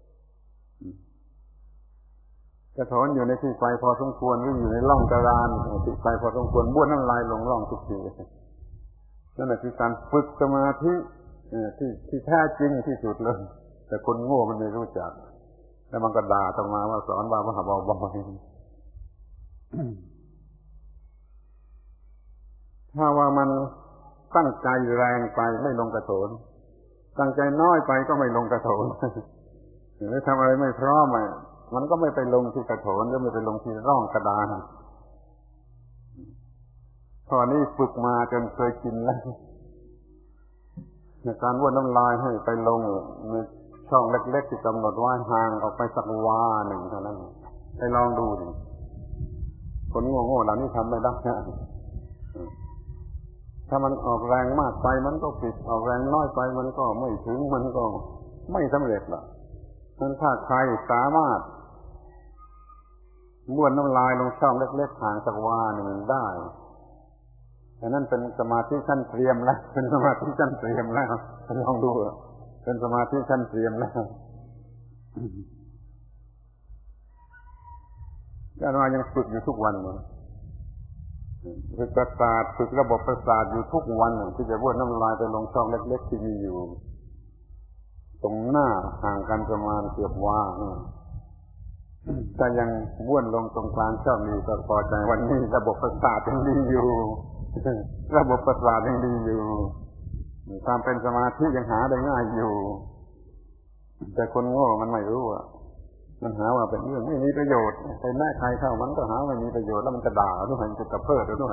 อยู่ในที่ไฟพอสมควรหรืออยู่ในร่องกระดานที่ไฟพอสมควรบ้วนน้ำลายลงร่องทุกทีนั่นแหละคือการฝึกสมาธิที่แท้จริงที่สุดเลยแต่คนโง่มันไม่รู้จักแล้วมันก็ด่าตมาว่าสอนบ้าๆถ้าว่ามันตั้งใจแรงไปไม่ลงกระโถนตั้งใจน้อยไปก็ไม่ลงกระโถนหรือทำอะไรไม่พร้อมมันก็ไม่ไปลงที่กระโถนก็ไม่ไปลงที่ร่องกระดานตอนนี้ฝึกมาจนเคยชินแล้วในการบ้วนน้ำลายให้ไปลงในช่องเล็กๆที่กำหนดไว้ห่างออกไปสักวาหนึ่งเท่านั้นไปลองดูดิคนโง่ๆเหล่านี้ทำไม่ได้ถ้ามันออกแรงมากไปมันก็ผิดออกแรงน้อยไปมันก็ไม่ถึงมันก็ไม่สำเร็จหรอกนั้นถ้าใครสามารถบ้วนน้ำลายลงช่องเล็กๆห่างสักวาหนึ่งได้แต่นั่นเป็นสมาธิขั้นเตรียมแล้วเป็นสมาธิขั้นเตรียมแล้วลองดูเป็นสมาธิขั้นเตรียมแล้วอาตมายังฝึกอยู่ทุกวันฝึกประสาทฝึกระบบประสาทอยู่ทุกวันที่จะบ้วนน้ำลายไปลงช่องเล็กๆที่มีอยู่ตรงหน้าห่างกันประมาณเกือบวาถ้ายังบ้วนลงตรงกลางช่องนี้ก็พอใจวันนี้ระบบประสาทยังดีอยู่ระบบประสาทยังดีอยู่ความเป็นสมาธิยังหาได้ง่ายอยู่แต่คนโง่มันไม่รู้มันหาว่าเป็นเรื่องไม่มีประโยชน์ใครแม่ใครเข้ามันก็หาไม่มีประโยชน์แล้วมันจะด่าด้วยมันจะกระเพิดด้วย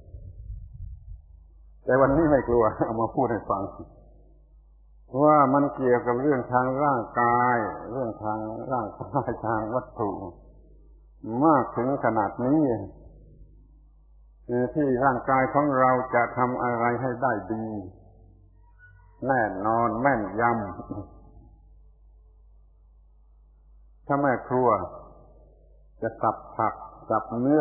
แต่วันนี้ไม่กลัวเอามาพูดให้ฟังว่ามันเกี่ยวกับเรื่องทางร่างกายเรื่องทางร่างกายทางวัตถุมากถึงขนาดนี้ที่ร่างกายของเราจะทำอะไรให้ได้ดีแน่นอนแม่นยำถ้าแม่ครัวจะสับผักสับเนื้อ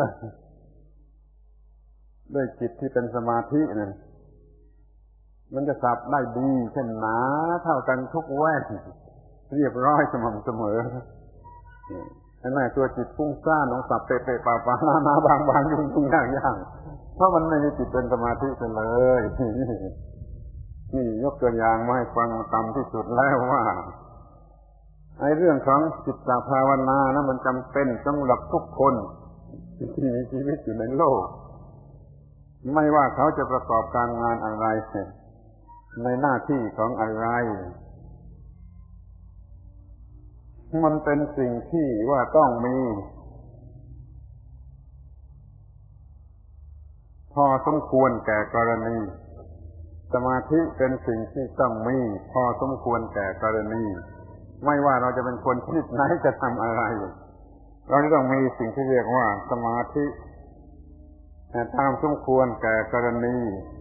ด้วยจิตที่เป็นสมาธิเนี่ยมันจะสับได้ดีเช่นหนาเท่ากันทุกแว่นเรียบร้อยสม่ำเสมอแม่ตัวจิตฟุ้งซ่านของสับเปะๆป่าๆหนาๆบางๆยุ่งๆยากๆเพราะมันไม่มีจิตเป็นสมาธิเลยนี่ยกตัวอย่างมาให้ฟังตามที่สุดแล้วว่าไอ้เรื่องของจิตตภาวนานะมันจำเป็นสำหรับทุกคนที่มีชีวิตอยู่ในโลกไม่ว่าเขาจะประกอบการงานอะไรในหน้าที่ของอะไรมันเป็นสิ่งที่ว่าต้องมีพอสมควรแก่กรณีสมาธิเป็นสิ่งที่ต้องมีพอสมควรแก่กรณีไม่ว่าเราจะเป็นคนชนิดไหนจะทำอะไรเราจะต้องมีสิ่งที่เรียกว่าสมาธิตามสมควรแก่กรณี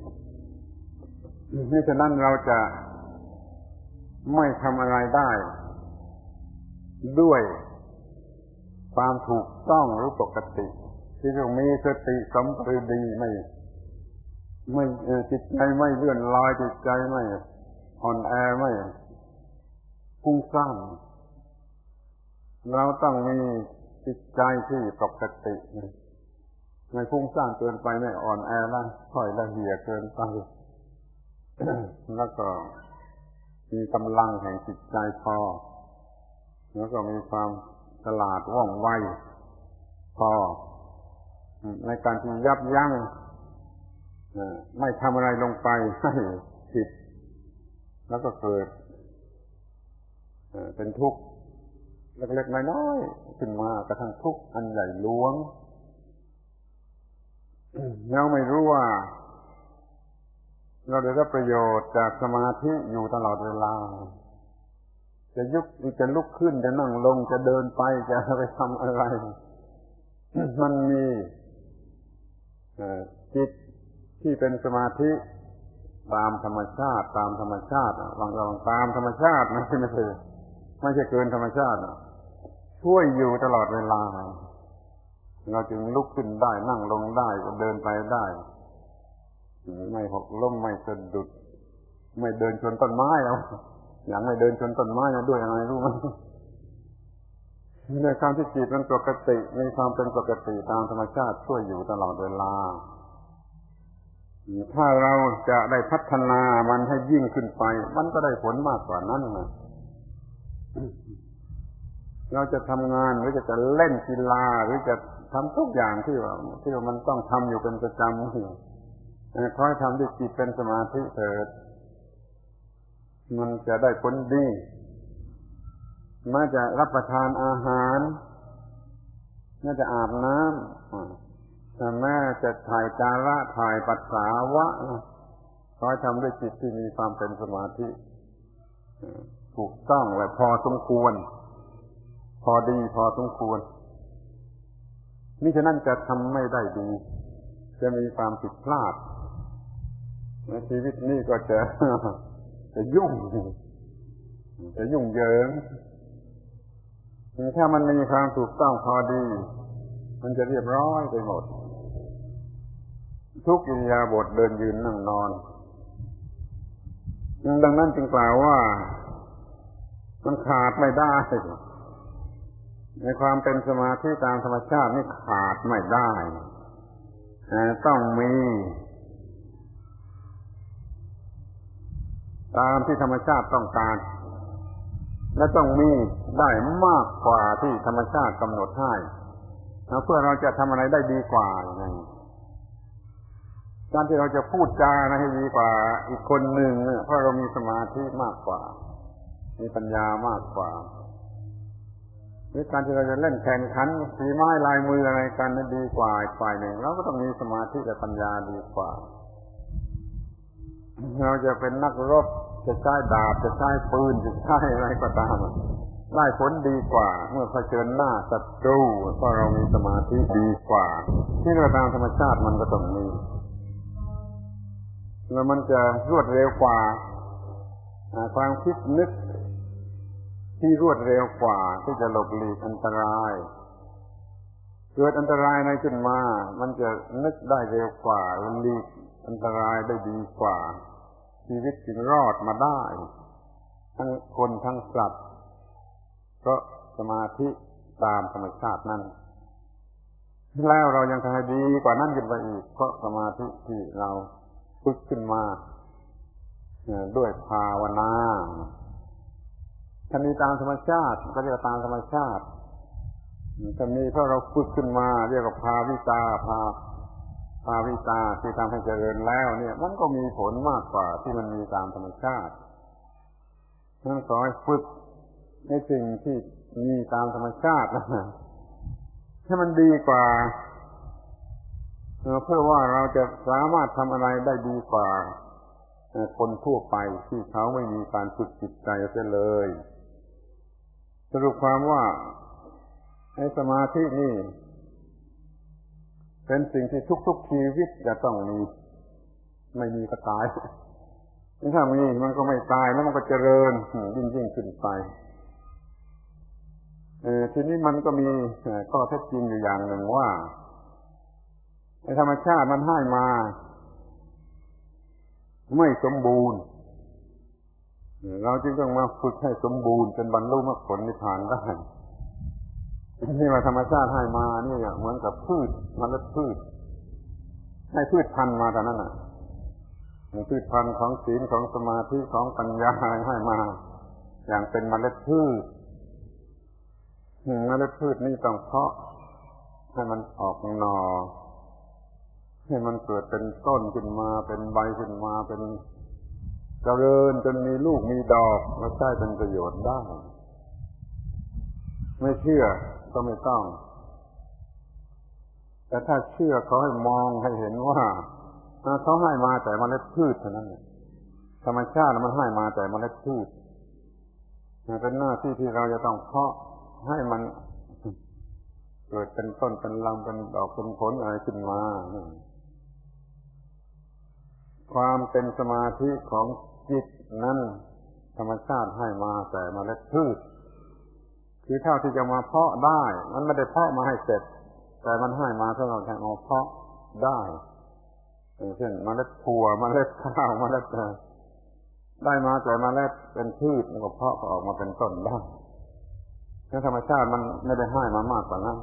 มิฉะนั้นเราจะไม่ทำอะไรได้ด้วยความถูกต้องหรือปกติที่ต้องมีสติสัมปชัญญะไม่จิตใจไม่เลื่อนลอยจิตใจไม่อ่อนแอไม่ฟุ้งซ่านเราต้องมีจิตใจที่ปกติไม่ฟุ้งซ่านเกินไปไม่อ่อนแอละค่อยละเหี่ยเกินไป แล้วก็มีกำลังแห่งจิตใจพอแล้วก็มีความฉลาดว่องไวพอในการที่ยับยั้งไม่ทำอะไรลงไปให้ผิดแล้วก็เกิดเป็นทุกข์เล็กๆน้อยๆขึ้นมากระทั่งทุกข์อันใหญ่หลวงเราไม่รู้ว่าเราได้รับประโยชน์จากสมาธิอยู่ตลอดเวลาจะลุกขึ้นจะนั่งลงจะเดินไปจะไปทำอะไรมันมีจิตที่เป็นสมาธิตามธรรมชาติบางเราตามธรรมชาติไม่ใช่เกินธรรมชาติช่วยอยู่ตลอดเวลาเราจึงลุกขึ้นได้นั่งลงได้เดินไปได้ไม่หกล้มไม่สะดุดไม่เดินชนต้นไม้เอาอย่างไม่เดินชนต้นไม้ด้วยอะไรรู้ไหมในความที่จิตมันปกติมีความเป็นปกติตามธรรมชาติช่วยอยู่ตลอดเวลาถ้าเราจะได้พัฒนามันให้ยิ่งขึ้นไปมันก็ได้ผลมากกว่านั้นนะเราจะทำงานหรือจะเล่นกีฬาหรือจะทำทุกอย่างที่ว่ามันต้องทำอยู่เป็นประจำขอให้ทำด้วยจิตเป็นสมาธิเถิดมันจะได้ผลดีแม้จะรับประทานอาหารแม้จะอาบน้ำแต่แม้จะถ่ายจาระถ่ายปัสสาวะขอให้ทำด้วยจิตที่มีความเป็นสมาธิถูกต้องและพอสมควรพอดีพอสมควรมิฉะนั้นจะทำไม่ได้ดีจะมีความผิดพลาดในชีวิตนี้ก็จะยุ่งเหยิงถ้ามันมีความถูกต้องพอดีมันจะเรียบร้อยไปหมดทุกอิริยาบถเดินยืนนั่งนอนดังนั้นจึงกล่าวว่ามันขาดไม่ได้ในความเป็นสมาธิตามธรรมชาตินี่ขาดไม่ได้ต้องมีตามที่ธรรมชาติต้องการและต้องมีได้มากกว่าที่ธรรมชาติกำหนดให้เพื่อเราจะทำอะไรได้ดีกว่าอย่างนี้การที่เราจะพูดจาให้ดีกว่าอีกคนหนึ่งเพราะเรามีสมาธิมากกว่ามีปัญญามากกว่าหรือการที่เราจะเล่นแข่งขันฝีไม้ลายมืออะไรกันนั้นดีกว่าอีกฝ่ายหนึ่งเราก็ต้องมีสมาธิและปัญญาดีกว่าเราจะเป็นนักรบจะใช้ดาบจะใช้ปืนจะใช้อะไรก็ตามได้ผลดีกว่าเมื่อเผชิญหน้าศัตรูเพราะเรามีสมาธิดีกว่าที่เราตามธรรมชาติมันก็ต้องมีแล้วมันจะรวดเร็วกว่าความคิดนึกที่รวดเร็วกว่าที่จะหลบหลีกอันตรายเกิดอันตรายอะไรขึ้นมามันจะนึกได้เร็วกว่าหลีกอันตรายได้ดีกว่าชีวิตจึงรอดมาได้ทั้งคนทั้งสัตว์เพราะสมาธิตามธรรมชาตินั้นแล้วเรายังทำให้ดีกว่านั้นขึ้นไปอีกเพราะสมาธิที่เราฝึกขึ้นมาด้วยภาวนาถ้ามีตามธรรมชาติก็เรียกตามธรรมชาติถ้ามีเพราะเราฝึกขึ้นมาเรียกว่าภาวิตาที่ทำให้เจริญแล้วเนี่ยมันก็มีผลมากกว่าที่มันมีตามธรรมชาตินั่นขอให้ฝึกในสิ่งที่มีตามธรรมชาติให้มันดีกว่าเพื่อว่าเราจะสามารถทำอะไรได้ดีกว่าคนทั่วไปที่เขาไม่มีการฝึกจิตใจเสียเลยสรุปความว่าให้สมาธินี่เป็นสิ่งที่ทุกๆชีวิตจะต้องมีไม่มีก็ตายถ้ามีมันก็ไม่ตายแล้วมันก็เจริญยิ่งขึ้นไปทีนี้มันก็มีข้อเท็จจริงอยู่อย่างหนึ่งว่าธรรมชาติมันให้มาไม่สมบูรณ์เราจึงต้องมาฝึกให้สมบูรณ์จนบรรลุมรรคผลนิพพานได้ที่ว่าธรรมชาติให้มานี่เหมือนกับพืชเมล็ดพืชให้พืชพันธุ์มาเท่านั้นน่ะพืชพันธุ์ของศีลของสมาธิของปัญญาให้มาอย่างเป็นเมล็ดพืชเมล็ดพืชนี่ต้องเพาะให้มันออกหน่อให้มันเกิดเป็นต้นขึ้นมาเป็นใบขึ้นมาเป็นเจริญจนมีลูกมีดอกแล้วใช้เป็นประโยชน์ได้ไม่เชื่อก็ไม่ต้องแต่ถ้าเชื่อเขาให้มองให้เห็นว่าเขาให้มาแต่เมล็ดพืชเท่านั้นธรรมชาติมันให้มาแต่เมล็ดพืชเป็นหน้าที่ที่เราจะต้องเพาะให้มันเกิดเป็นต้นเป็นลำเป็นดอกเป็นผลอะไรขึ้นมาความเป็นสมาธิของจิตนั้นธรรมชาติให้มาแต่เมล็ดพืชคือเท่าที่จะมาเพาะได้มันไม่ได้เพาะมาให้เสร็จแต่มันให้มาสำหรับการเอาเพาะได้เช่นเมล็ดถั่วเมล็ดข้าวเมล็ดได้มาแต่เมล็ดเป็นพืชแล้วก็เพาะก็ออกมาเป็นต้นได้ธรรมชาติมันไม่ได้ให้มามากกว่านั้น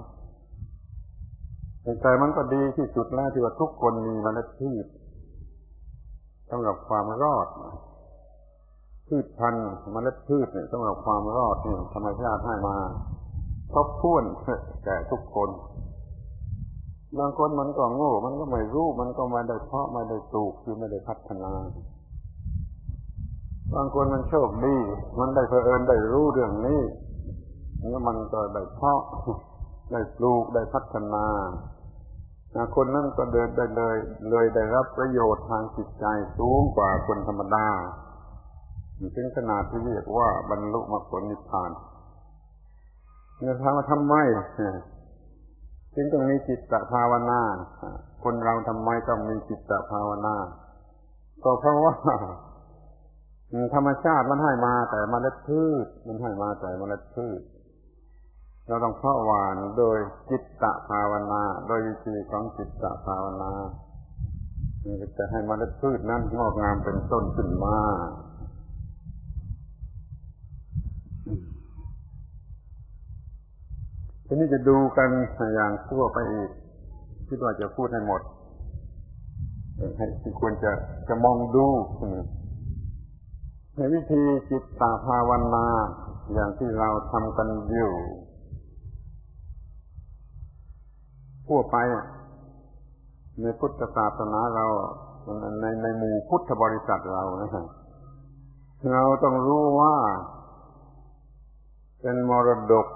แต่มันก็ดีที่สุดแล้วที่ว่าทุกคนมีเมล็ดพืชสำหรับความรอดพืชพันธุ์เมล็ดพืชเนี่ยสำหรับความรอดนี่ธรรมชาติให้มาครบถ้วนแก่ทุกคนบางคนมันก็โง่มันก็ไม่รู้มันก็ไม่ได้เพาะไม่ได้ปลูกคือไม่ได้พัฒนาบางคนมันโชคดีมันได้เผอิญได้รู้เรื่องนี้แล้วมันก็ได้เพาะได้ปลูกได้พัฒนาคนนั้นก็เดินได้เลยได้รับประโยชน์ทางจิตใจสูงกว่าคนธรรมดาถึงขนาดที่เรียกว่าบรรลุมรรคผลนิพพานเนี่ยถามว่าทำไมจึงต้องมีจิตตภาวนาคนเราทำไมต้องมีจิตตภาวนาก็เพราะว่าธรรมชาติมันให้มาแต่เมล็ดพืชมันให้มาแต่เมล็ดพืชเราต้องเพาะหว่านโดยจิตตภาวนาโดยวิธีของจิตตภาวนาจะให้เมล็ดพืชนั้นงอกงามเป็นต้นขึ้นมาทีนี้จะดูกันอย่างทั่วไปอีกคิดว่าจะพูดให้หมดให้ที่ควรจะมองดูในวิธีจิตตภาวนาอย่างที่เราทำกันอยู่ทั่วไปในพุทธศาสนาเราในหมู่พุทธบริษัทเรานะครับเราต้องรู้ว่าเป็นมรดก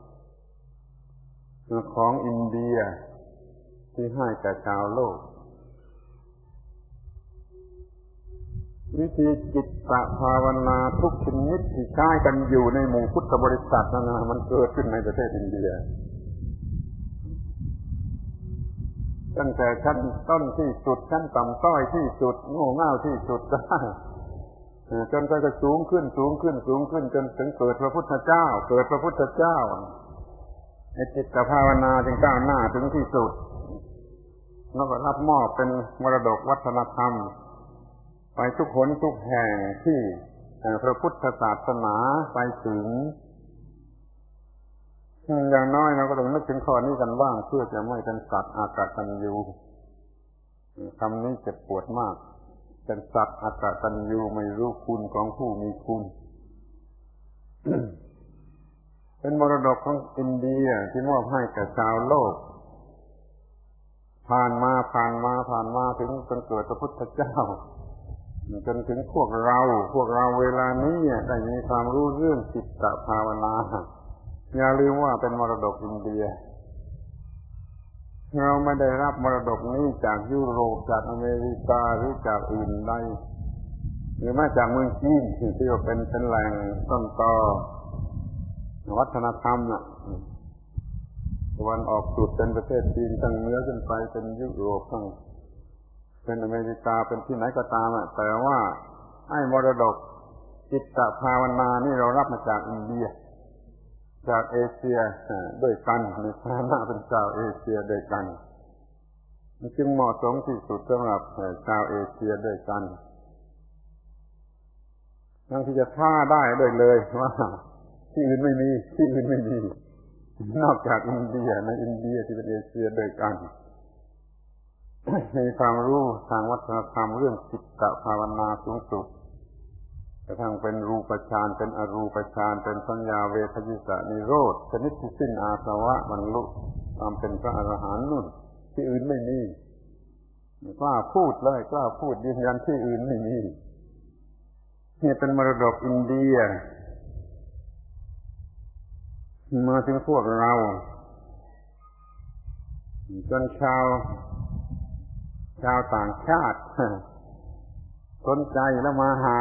ของอินเดียที่ให้แก่ชาวโลกวิธีจิตตภาวนาทุกชนิดที่ใช้กันอยู่ในหมู่พุทธบริษัทนั้นมันเกิดขึ้นในประเทศอินเดียตั้งแต่ชั้นต้นที่สุดชั้นต่ำต้อยที่สุดโง่เง่าที่สุดได้จนก็สูงขึ้นจนถึงเกิดพระพุทธเจ้าในจิตภาวนาจึงก้าวหน้าถึงที่สุดแล้วก็รับมอบเป็นมรดกวัฒนธรรมไปทุกหนทุกแห่งที่พระพุทธศาสนาไปถึงอย่างน้อยเราก็ต้องนึกถึงข้อนี้กันบ้างเพื่อจะไม่เป็นสัตว์อากตัญญูคำนี้เจ็บปวดมากเป็นสัตว์อากตัญญูไม่รู้คุณของผู้มีคุณ เป็นมรดกของอินเดียที่มอบให้แก่ชาวโลกผ่านมาถึงจนเกิดพระพุทธเจ้าจนถึงพวกเราเวลานี้ได้มีความรู้เรื่องจิตตภาวนาอย่าลืมว่าเป็นมรดกอินเดียเราไม่ได้รับมรดกนี้จากยุโรปจากอเมริกาหรือจากอื่นใดหรือแม้จากเมืองจีนที่ว่าเป็นแหล่งต้นตอวัฒนธรรมตะวันออกสุดเป็นประเทศจีนทางเหนือขึ้นไปเป็นยุโรปทั้งเป็นอเมริกาเป็นที่ไหนก็ตามแต่ว่าไอ้มรดกจิตตภาวนานี่เรารับมาจากอินเดียจากเอเชียด้วยกันในฐานะเป็นชาวเอเชียด้วยกันมันจึงเหมาะสมที่สุดสำหรับชาวเอเชียด้วยกันทั้งที่จะท่าได้ด้วยเลยว่าที่อื่นไม่มีที่อื่นไม่มีนอกจากอินเดียในอินเดียที่เป็นเอเชียด้วยกันมีความรู้ทางวัฒนธรรมเรื่องจิตตภาวนาสูงสุดกระทั่งเป็นรูปฌานเป็นอรูปฌานเป็นสัญญาเวทยิสนิโรธชนิดที่สิ้นอาสวะบรรลุความเป็นพระอรหันต์นู่นที่อื่นไม่มีกล้าพูดเลยกล้าพูดยืนยันที่อื่นไม่มีนี่เป็นมรดกอินเดียมาถึงพวกเราจนชาวต่างชาติสนใจแล้วมาหา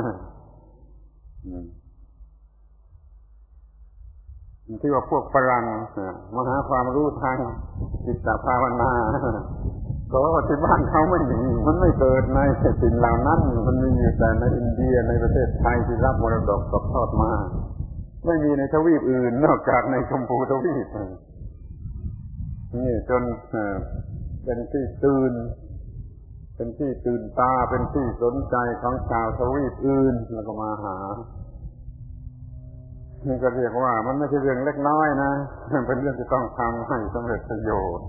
ที่ว่าพวกฝรั่งมาหาความรู้ทางจิตตภาวนาก็ที่บ้านเขาไม่มีมันไม่เกิดในสิ่งเหล่านั้นมันมีอยู่แต่ในอินเดียในประเทศไทยที่รับมรดกตกทอดมาไม่มีในทวีปอื่นนอกจากในชมพูทวีปนี่จนเป็นที่ตื่นตาเป็นที่สนใจของชาวทวีปอื่นแล้วก็มาหานี่ก็เรียกว่ามันไม่ใช่เรื่องเล็กน้อยนะมันเป็นเรื่องที่ต้องทำให้สำเร็จประโยชน์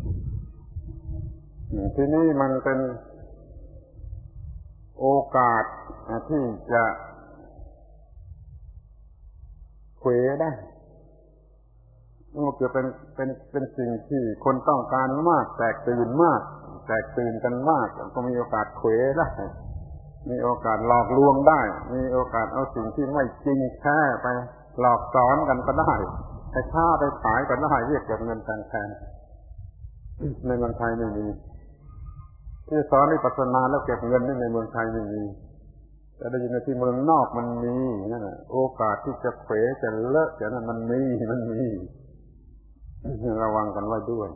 ที่นี่มันเป็นโอกาสที่จะเขวได้มันเกิดเป็นสิ่งที่คนต้องการมากแตกตื่นกันมากก็มีโอกาสเขวได้มีโอกาสหลอกลวงได้มีโอกาสเอาสิ่งที่ไม่จริงแท้ไปหลอกสอนกันก็ได้ไปค้าไปขายกันได้เรียกเก็บเงินแพงๆในเมืองไทยไม่มีที่สอนวิปัสสนาแล้วเก็บเงินในเมืองไทยไม่มีแต่ได้ยินในที่เมืองนอกมันมีนั่นแหละโอกาสที่จะเขวจะเลอะจะนั้นมันมีระวังกันไว้ด้วย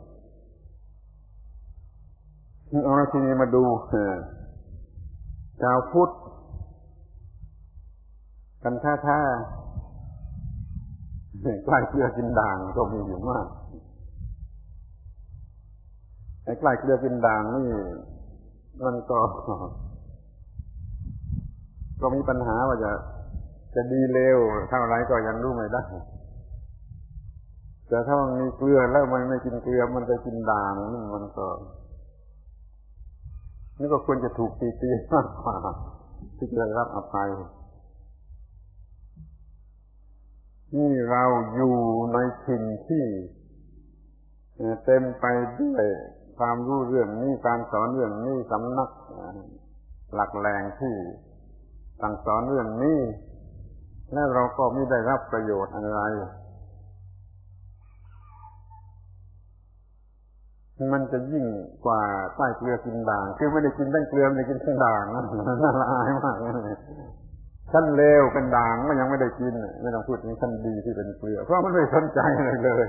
เอาทีนี้มาดูชาวพุทธกันแท้ๆใกล้เกลือกินด่างก็มีอยู่มากไอ้ใกล้เกลือกินด่างนี่มันก็มีปัญหาว่าจะดีเลวเท่าไรก็ยังรู้ไม่ได้แต่ถ้ามันมีเกลือแล้วมันไม่กินเกลือมันไปกินด่างมันก็นี่ก็ควรจะถูกตีมากกว่าที่จะรับอภัยนี่เราอยู่ในถิ่นที่เต็มไปด้วยความรู้เรื่องนี้การสอนเรื่องนี้สำนักหลักแหล่งที่สั่งสอนเรื่องนี้และเราก็ไม่ได้รับประโยชน์อะไรมันจะยิ่งกว่าใต้เกลือกินด่างคือไม่ได้กินทั้งเกลือไม่ได้กินทั้งด่างน่าละอายมากเลยชั้นเลวเป็นด่างก็ยังไม่ได้กินไม่ต้องพูดถึงชั้นดีที่เป็นเกลือเพราะมันไม่สนใจเลย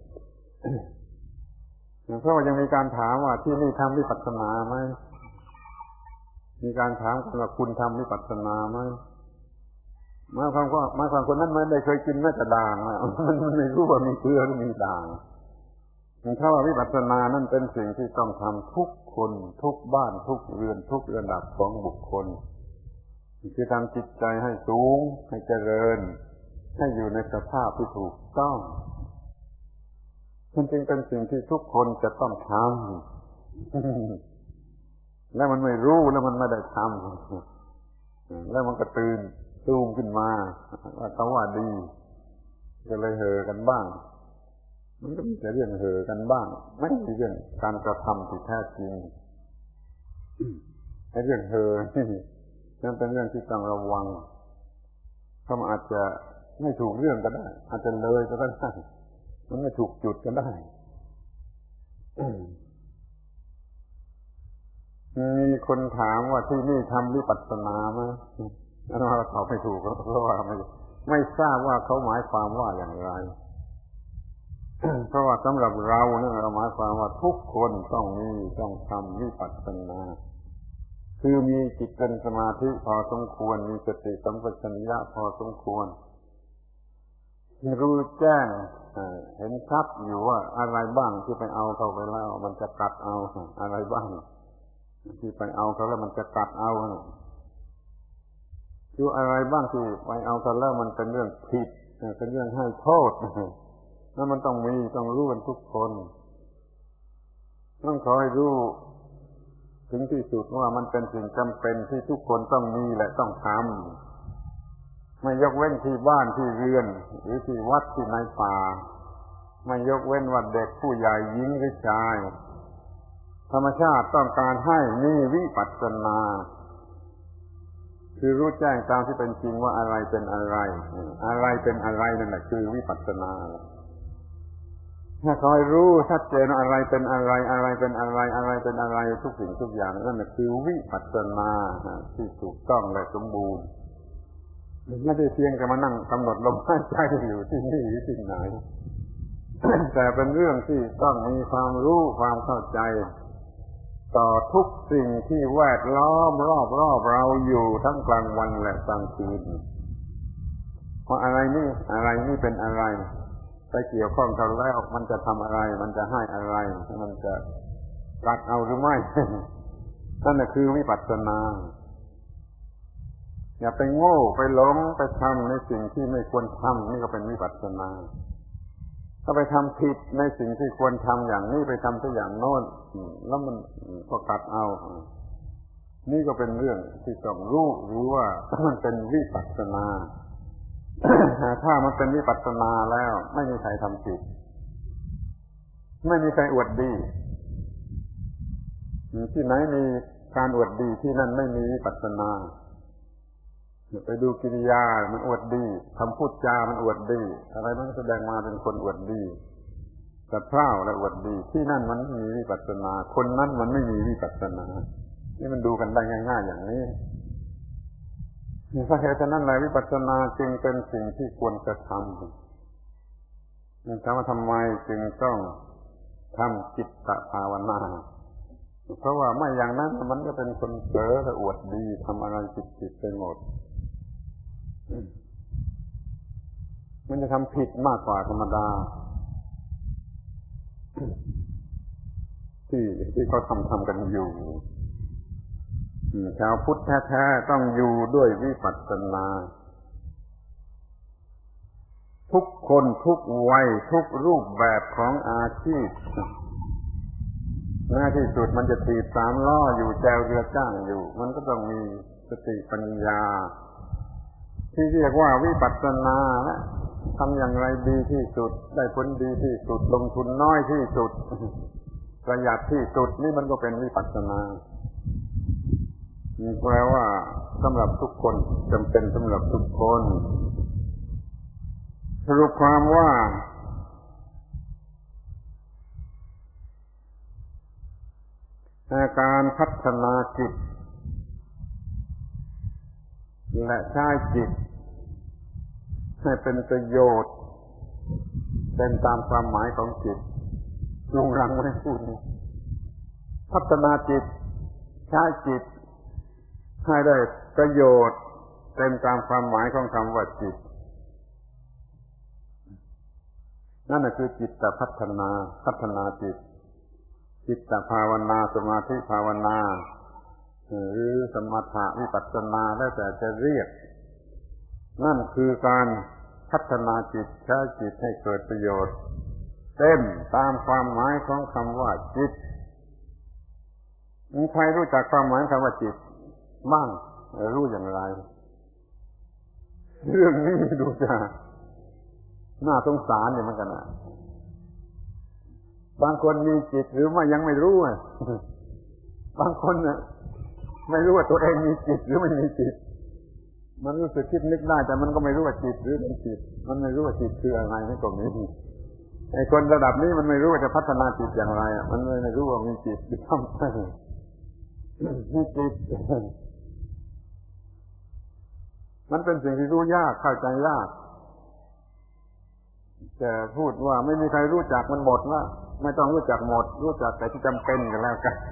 เพราะว่ายังมีการถามว่าที่นี่ทำวิปัสสนาไหมมีการถามกันว่าคุณทำวิปัสสนาไหมหมายความคนนั้นไม่ได้เคยกินแม้แต่ด่างมันไม่รู้ว่ามีเกลือหรือมีด่างถ้าว่าวิปัสสนานั่นเป็นสิ่งที่ต้องทำทุกคนทุกบ้านทุกเรือนทุกระดับของบุคคลคือทำจิตใจให้สูงให้เจริญให้อยู่ในสภาพที่ถูกต้องมันจึงเป็นสิ่งที่ทุกคนจะต้องทำแล้วมันไม่รู้แล้วมันไม่ได้ทำแล้วมันก็ตื่นตูมขึ้นมาว่าเขาว่าดีก็เลยเห่อกันบ้างมันก็มีแต่เรื่องเห่อกันบ้างไม่มีเรื่องการกระทำที่แท้จริงไอ้เรื่องเห่อนี่นั่นเป็นเรื่องที่ต้องระวังเพราะมันอาจจะไม่ถูกเรื่องก็ได้อาจจะเลยก็ได้มันไม่ถูกจุดก็ได้มีคนถามว่าที่นี่ทำวิปัสสนาไหมเราตอบไม่ถูกเพราะว่าไม่ทราบว่าเขาหมายความว่าอย่างไรเพราะว่าสำหรับเราเนี่ยเราหมายความว่าทุกคนต้องทำวิปัสสนาคือมีจิตเป็นสมาธิพอสมควรมีสติสัมปชัญญะพอสมควรรู้แจ้งเห็นชัดอยู่ว่าอะไรบ้างที่ไปเอาเข้าไปแล้วมันจะกัดเอาอะไรบ้างที่ไปเอาเขาแล้วมันจะกัดเอาคืออะไรบ้างที่ไปเอาเขาแล้วมันเป็นเรื่องผิดเป็นเรื่องให้โทษนั่นมันต้องรู้กันทุกคนต้องขอให้รู้ถึงที่สุดว่ามันเป็นสิ่งจำเป็นที่ทุกคนต้องมีและต้องทำไม่ยกเว้นที่บ้านที่เรือนหรือที่วัดที่ในป่าไม่ยกเว้นว่าเด็กผู้ใหญ่หญิงหรือชายธรรมชาติต้องการให้มีวิปัสสนาคือรู้แจ้งตามที่เป็นจริงว่าอะไรเป็นอะไรอะไรเป็นอะไรนั่นแหละคือวิปัสสนาถ้าคอยรู้ชัดเจนอะไรเป็นอะไรอะไรเป็นอะไรอะไรเป็นอะไรทุกสิ่งทุกอย่างนั่นแหละคือวิปัสสนาที่ถูกต้องและสมบูรณ์ไม่ได้เพียงแต่มานั่งกำหนดลมหายใจอยู่ที่นี่หรือที่ไหน แต่เป็นเรื่องที่ต้องมีความรู้ความเข้าใจต่อทุกสิ่งที่แวดล้อมรอบเราอยู่ทั้งกลางวันและกลางคืนว่าอะไรนี่เป็นอะไรไปเกี่ยวข้องกันแล้วมันจะทำอะไรมันจะให้อะไรมันจะรักเอาหรือไม่ นั่นแหละคือวิปัสสนาอย่าไปโง่ไปหลงไปทำในสิ่งที่ไม่ควรทำนี่ก็เป็นวิปัสสนาถ้าไปทำผิดในสิ่งที่ควรทำอย่างนี้ไปทำตัวอย่างโน้นแล้วมันก็กัดเอานี่ก็เป็นเรื่องที่ต้องรู้หรือว่ามันเป็นวิปัสสนา ถ้ามันเป็นวิปัสสนาแล้วไม่มีใครทำผิดไม่มีใครอวดดีที่ไหนมีการอวดดีที่นั่นไม่มีวิปัสสนาไปดูกิริยามันอวดดีคำพูดจามันอวดดีอะไรมันแสดงมาเป็นคนอวดดีแต่พร่าวและอวดดีที่นั่นมันไม่มีวิปัสสนาคนนั้นมันไม่มีวิปัสสนานี่มันดูกันได้ง่ายๆอย่างนี้เพราะเหตุฉะนั้นแหละวิปัสสนาจึงเป็นสิ่งที่ควรจะทำถามว่าทำไมจึงต้องทำจิตตภาวนาเพราะว่าไม่อย่างนั้นมันก็เป็นคนเก๋อและอวดดีทำอะไรผิดไปหมดมันจะทำผิดมากกว่าธรรมดาที่เขาทำกันอยู่ชาวพุทธแท้ๆต้องอยู่ด้วยวิปัสสนาทุกคนทุกวัยทุกรูปแบบของอาชีพหน้าที่สุดมันจะถีบ3 ล้ออยู่แจวเรือจ้างอยู่มันก็ต้องมีสติปัญญาที่เรียกว่าวิปัสสนาทำอย่างไรดีที่สุดได้ผลดีที่สุดลงทุนน้อยที่สุดประหยัดที่สุดนี่มันก็เป็นวิปัสสนาแปลว่าสำหรับทุกคนจำเป็นสำหรับทุกคนสรุปความว่าการพัฒนาจิตและใช้จิตให้เป็นประโยชน์เป็นตามความหมายของจิตลงรังไม่พูดนี้พัฒนาจิตใช้จิตให้ได้ประโยชน์เป็นตามความหมายของคำว่าจิตนั่นคือจิตตพัฒนาจิตจิตตภาวนาสมาธิภาวนาหรือสมถะวิปัสสนาแล้วแต่จะเรียกนั่นคือการพัฒนาจิตใช้จิตให้เกิดประโยชน์เต็มตามความหมายของคำว่าจิตใครรู้จักความหมายคำว่าจิตบ้างรู้อย่างไรเรื่องนี้ดูจะน่าสงสารอยู่เหมือนกันนะบางคนมีจิตหรือไม่ยังไม่รู้บางคนเนี่ยไม่รู้ว่าตัวเองมีจิตหรือไม่มีจิตมันรู้สึกคิดนึกได้แต่มันก็ไม่รู้ว่าจิตหรือไม่จิตมันไม่รู้ว่าจิตคืออะไรนี่ก็มีไอ้คนระดับนี้มันไม่รู้ว่าจะพัฒนาจิตอย่างไรมันไม่รู้ว่ามีจิตหรือทำไมมีจิตมันเป็นสิ่งที่รู้ยากเข้าใจยากจะพูดว่าไม่มีใครรู้จักมันหมดว่าไม่ต้องรู้จักหมดรู้จักแต่ที่จำเป็นกันแล้วกัน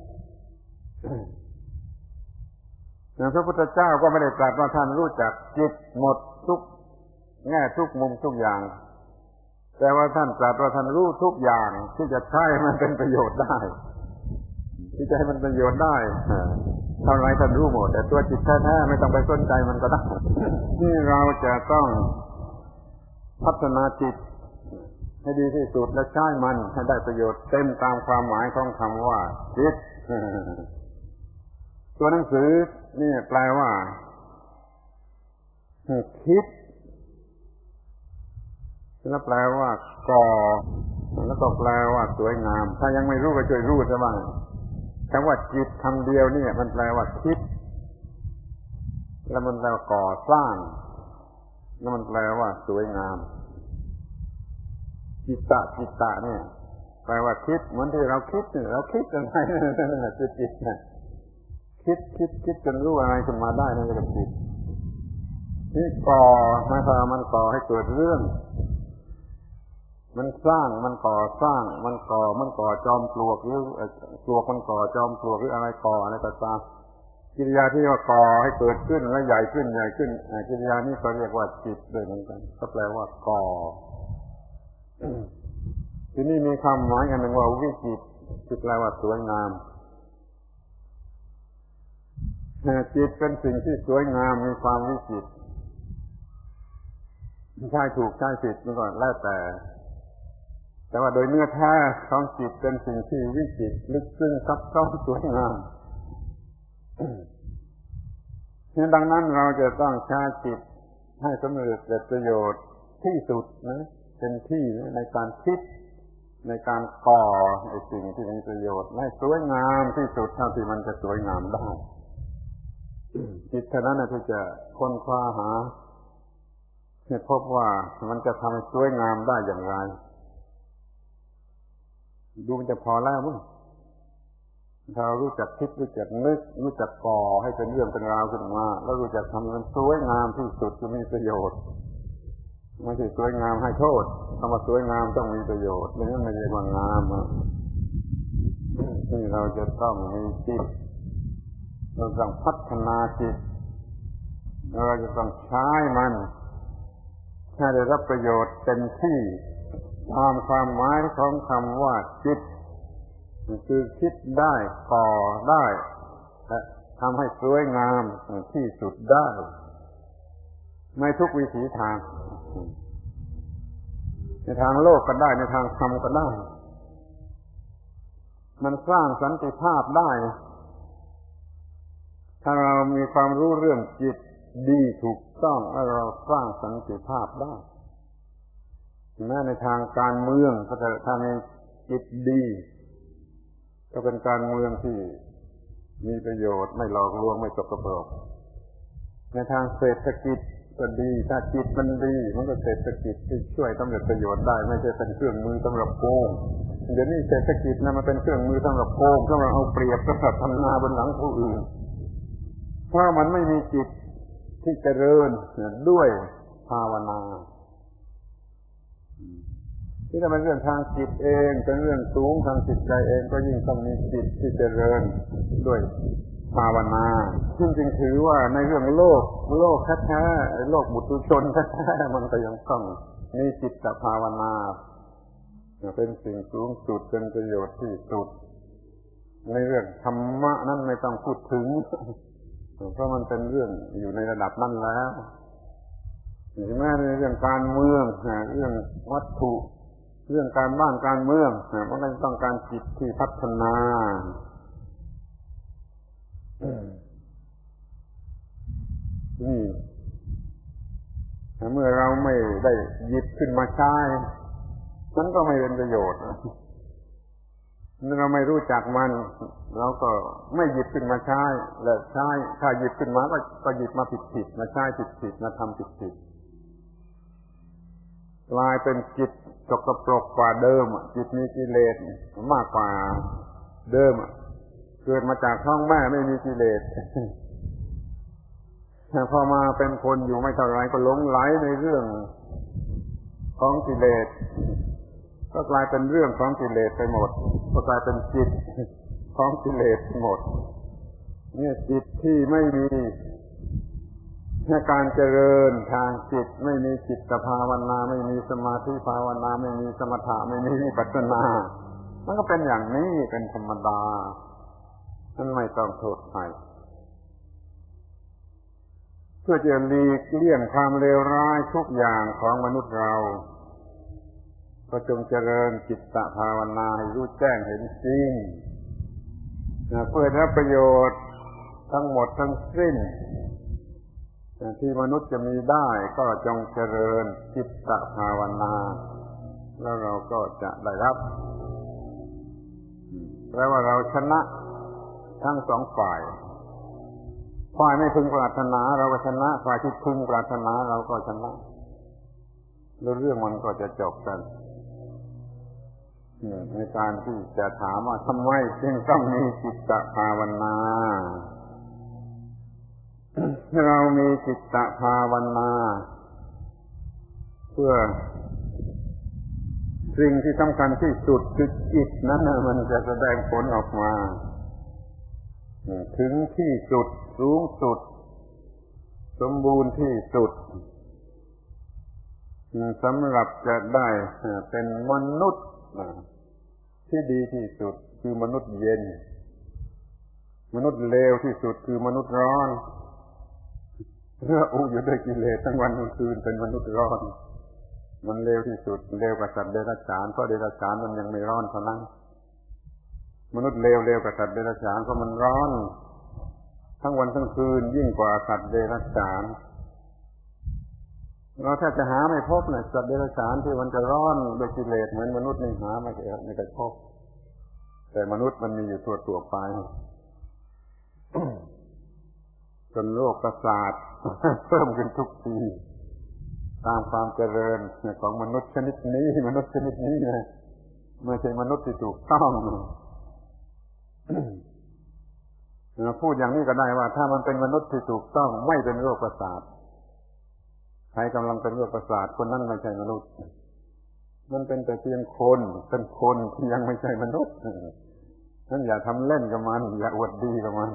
อย่างพระพุทธเจ้าก็ไม่ได้ตรัสว่าท่านรู้จักจิตหมดทุกแง่ทุกมุมทุกอย่างแต่ว่าท่านตรัสว่าท่านรู้ทุกอย่างที่จะใช้มันเป็นประโยชน์ได้ที่จะให้มันประโยชน์ได้เท่าไรท่านรู้หมดแต่ตัวจิตแท้ๆไม่ต้องไปสนใจมันก็ได้ที่เราจะต้องพัฒนาจิตให้ดีที่สุดและใช้มันให้ได้ประโยชน์เต็มตามความหมายของคำว่าจิตตัวหนังสือนี่แปลว่าคิดแล้วแปลว่าก่อแล้วก็แปลว่าสวยงามถ้ายังไม่รู้ก็ช่วยรู้ซะบ้างคำว่าจิตคำเดียวนี่มันแปลว่าคิดแล้วมันแปลว่าก่อสร้างแล้วมันแปลว่าสวยงามจิตตะเนี่ยแปลว่าคิดเหมือนที่เราคิดเราคิดกันไปนั่นแหละคือจิตนะคิดจนรู้อะไรขึ้นมาได้นั่นคือจิตนี่ก่อนะครับมันก่อให้เกิดเรื่องมันสร้างมันก่อสร้างมันก่อจอมปลวกหรือปลวกมันก่อจอมปลวกหรืออะไรก่ออะไรก็ตามกิริยาที่ว่าก่อให้เกิดขึ้นและใหญ่ขึ้นกิริยานี้ก็เรียกว่าจิตด้วยเหมือนกันก็แปลว่าก่อที่นี่มีคำหมายกันหนึ่งว่าวิจิตรที่แปลว่าสวยงามจิตเป็นสิ่งที่สวยงามมีความวิจิตรใช่ถูกใช่ผิดมันก็แล้วแต่ว่าโดยเนื้อแท้ของจิตเป็นสิ่งที่วิจิตรลึกซึ้งซับซ้อนสวยงามดังนั้นเราจะต้องใช้จิตให้สำเร็จประโยชน์ที่สุดนะเป็นที่ในการคิดในการก่อไอ้สิ่งที่มีประโยชน์ให้สวยงามที่สุดเท่าที่มันจะสวยงามได้จิตเท่านั้นที่จะค้นคว้าหาให้พบว่ามันจะทำให้สวยงามได้อย่างไรดูมันจะพอแล้วมั้งถ้าเรารู้จักคิดรู้จักนึกรู้จักก่อให้เป็นเรื่องเป็นราวขึ้นมาแล้วรู้จักทำมันสวยงามที่สุดจะมีประโยชน์ไม่ใช่สวยงามให้โทษคำว่าสวยงามต้องมีประโยชน์ไม่งั้นไม่เรียกว่างามนี่เราจะต้องมีจิตเราต้องพัฒนาจิตเราจะต้องใช้มันให้ได้รับประโยชน์เต็มที่ตามความหมายของคำว่าจิตคือคิดได้ก่อได้และทำให้สวยงามที่สุดได้ในทุกวิถีทางในทางโลกก็ได้ในทางธรรมก็ได้มันสร้างสันติภาพได้ถ้าเรามีความรู้เรื่องจิตดีถูกต้องแล้วเราสร้างสันติภาพได้แม้ในทางการเมืองก็จะถ้ามีจิตดีก็เป็นการเมืองที่มีประโยชน์ไม่หลอกลวงไม่สกปรกในทางเศรษฐกิจก็ดีถ้าจิตมันดีมันก็เศรษฐกิจที่ช่วยสำเร็จประโยชน์ได้ไม่ใช่เป็นเครื่องมือสำหรับโกงเดี๋ยวนี้เศรษฐกิจนะมันเป็นเครื่องมือสำหรับโกงสำหรับเอาเปรียบสำหรับทำนาบนหลังผู้อื่นเพราะมันไม่มีจิตที่เจริญด้วยภาวนาที่ถ้าเป็นเรื่องทางจิตเองเป็นเรื่องสูงทางจิตใจเองก็ยิ่งต้องมีจิตที่เจริญด้วยภาวนาซึ่งจึงถือว่าในเรื่องโลกแท้ๆโลกบุตุชนแท้ๆมันก็ยังต้องมีจิตภาวนาเป็นสิ่งสูงสุดเป็นประโยชน์ที่สุดในเรื่องธรรมะนั้นไม่ต้องพูดถึงเพราะมันเป็นเรื่องอยู่ในระดับนั้นแล้วแม้ในเรื่องการเมืองเรื่องวัตถุเรื่องการบ้านการเมืองมันก็ต้องการจิตที่พัฒนานี่เมื่อเราไม่ได้หยิบขึ้นมาใช้มันก็ไม่เป็นประโยชน์เราไม่รู้จักมันเราก็ไม่หยิบขึ้นมาใช้และใช้ถ้าหยิบขึ้นมาก็หยิบมาผิดมาใช้ผิดมาทำผิดกลายเป็นจิตสกปรกกว่าเดิมจิตมีกิเลสมากกว่าเดิมเกิดมาจากท้องแม่ไม่มีกิเลสพอมาเป็นคนอยู่ไม่เท่าไรก็หลงไหลในเรื่องของกิเลสก็กลายเป็นเรื่องของกิเลสไปหมดก็กลายเป็นจิตของกิเลสหมดเนี่ยจิตที่ไม่มีการเจริญทางจิตไม่มีจิตภาวนาไม่มีสมาธิภาวนาไม่มีสมถะไม่มีวิปัสสนามันก็เป็นอย่างนี้เป็นธรรมดานั่นไม่ต้องโทษใครเพื่อจะหลีกเลี่ยงความเลวร้ายทุกอย่างของมนุษย์เราก็จงเจริญจิตตภาวนาให้รู้แจ้งเห็นจริงเพื่อรับประโยชน์ทั้งหมดทั้งสิ้นที่มนุษย์จะมีได้ก็จงเจริญจิตตภาวนาแล้วเราก็จะได้รับแปลว่าเราชนะทั้งสองฝ่ายไม่พึงปรารถนาเราก็ชนะฝ่ายที่พึงปรารถนาเราก็ชนะแล้วเรื่องมันก็จะจบกันในการที่จะถามว่าทำไมจึงต้องมีจิตตภาวนาเรามีจิตตภาวนาเพื่อสิ่งที่สำคัญที่สุดคือจิตนั้นมันจะแสดงผลออกมาถึงที่สุดสูงสุดสมบูรณ์ที่สุดสำหรับจะได้เป็นมนุษย์ที่ดีที่สุดคือมนุษย์เย็นมนุษย์เลวที่สุดคือมนุษย์ร้อนอยู่ด้วยกิเลสทั้งวันทั้งคืนเป็นมนุษย์ร้อนมันเลวที่สุดเลวกว่าสัตว์เดรัจฉานเพราะเดรัจฉานมันยังไม่ร้อนเท่านั้นมนุษย์เลวกว่าสัตว์เดรัจฉานเพราะมันร้อนทั้งวันทั้งคืนยิ่งกว่าสัตว์เดรัจฉานเราแทบจะหาไม่พบเลยสัตว์เดรัจฉานที่มันจะร้อนด้วยกิเลสเหมือนมนุษย์นี่หาไม่ได้พบแต่มนุษย์มันมีอยู่ตัวไปจนโรคประสาทเพิ่มขึ้นทุกทีตามความเจริญของมนุษย์ชนิดนี้นะไม่ใช่มนุษย์ที่ถูกต้องพูดอย่างนี้ก็ได้ว่าถ้ามันเป็นมนุษย์ที่ถูกต้องไม่เป็นโรคประสาทใครกำลังเป็นโรคประสาทคนนั้นไม่ใช่มนุษย์มันเป็นแต่เพียงคนเป็นคนที่ยังไม่ใช่มนุษย์นั่นอย่าทำเล่นกับมันอย่าอวดดีกับมัน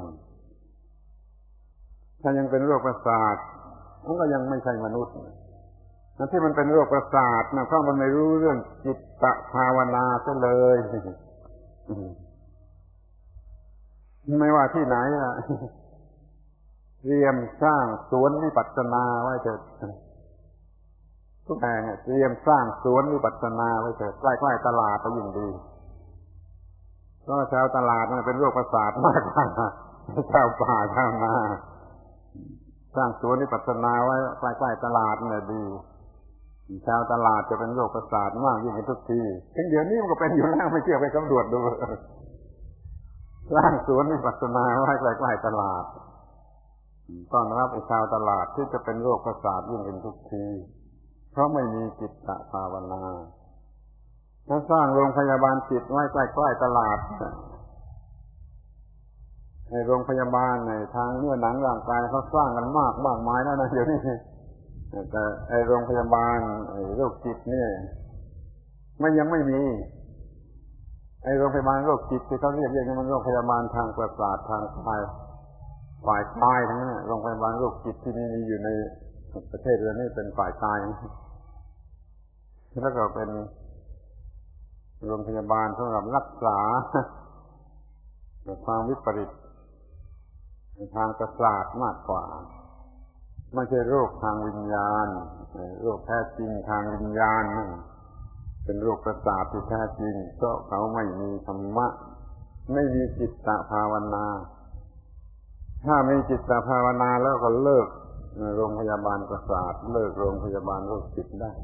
ถ้ายังเป็นโรคประสาทมันก็ยังไม่ใช่มนุษย์ที่มันเป็นโรคประสาทนะเพราะมันไม่รู้เรื่องจิตตภาวนาซะเลยไม่ว่าที่ไหนล่ะเตรียมสร้างสวนวิปัสสนาไว้เถิดทุกแห่งเตรียมสร้างสวนวิปัสสนาไว้เถิดใกล้ๆตลาดก็ยิ่งดีเพราะชาวตลาดมันเป็นโรคประสาทมากกว่าชาวป่าชาวนาสร้างสวนวิปัสสนาไว้ใกล้ๆตลาดเนี่ยดีชาวตลาดจะเป็นโรคประสาทมากยิ่งขึ้นทุกทีถึงเดี๋ยวนี้มันก็เป็นอยู่แล้วไม่เชื่อไปสำรวจดูสร้างสวนวิปัสสนาไว้ใกล้ๆตลาดต้อนรับไอ้ชาวตลาดที่จะเป็นโรคประสาทยิ่งขึ้นทุกทีเพราะไม่มีจิตตภาวนาถ้าสร้างโรงพยาบาลจิตไว้ใกล้ๆตลาดในโรงพยาบาลในทางเนื้อหนังร่างกายเขาสร้างกันมากมายแล้วนะเดี๋ยวนี้แต่ไอ้โรงพยาบาลไอ้โรคจิตเนี่ยมันยังไม่มีไอ้โรงพยาบาลโรคจิตที่เขาเรียกนี่มันโรงพยาบาลทางประสาททางกายฝ่ายกายทั้งนั้นโรงพยาบาลโรคจิตที่มีอยู่ในประเทศเรานี่เป็นฝ่ายกายแล้วก็เป็นโรงพยาบาลสำหรับรักษาความวิปริตทางประสาทมากกว่าไม่ใช่โรคทางวิญญาณโรคแท้จริงทางวิญญาณนั่นเป็นโรคประสาทที่แท้จริงเพราะเขาไม่มีธรรมะไม่มีจิตตภาวนาถ้ามีจิตตภาวนาแล้วก็เลิกโรงพยาบาลประสาทเลิกโรงพยาบาลโรคจิตได้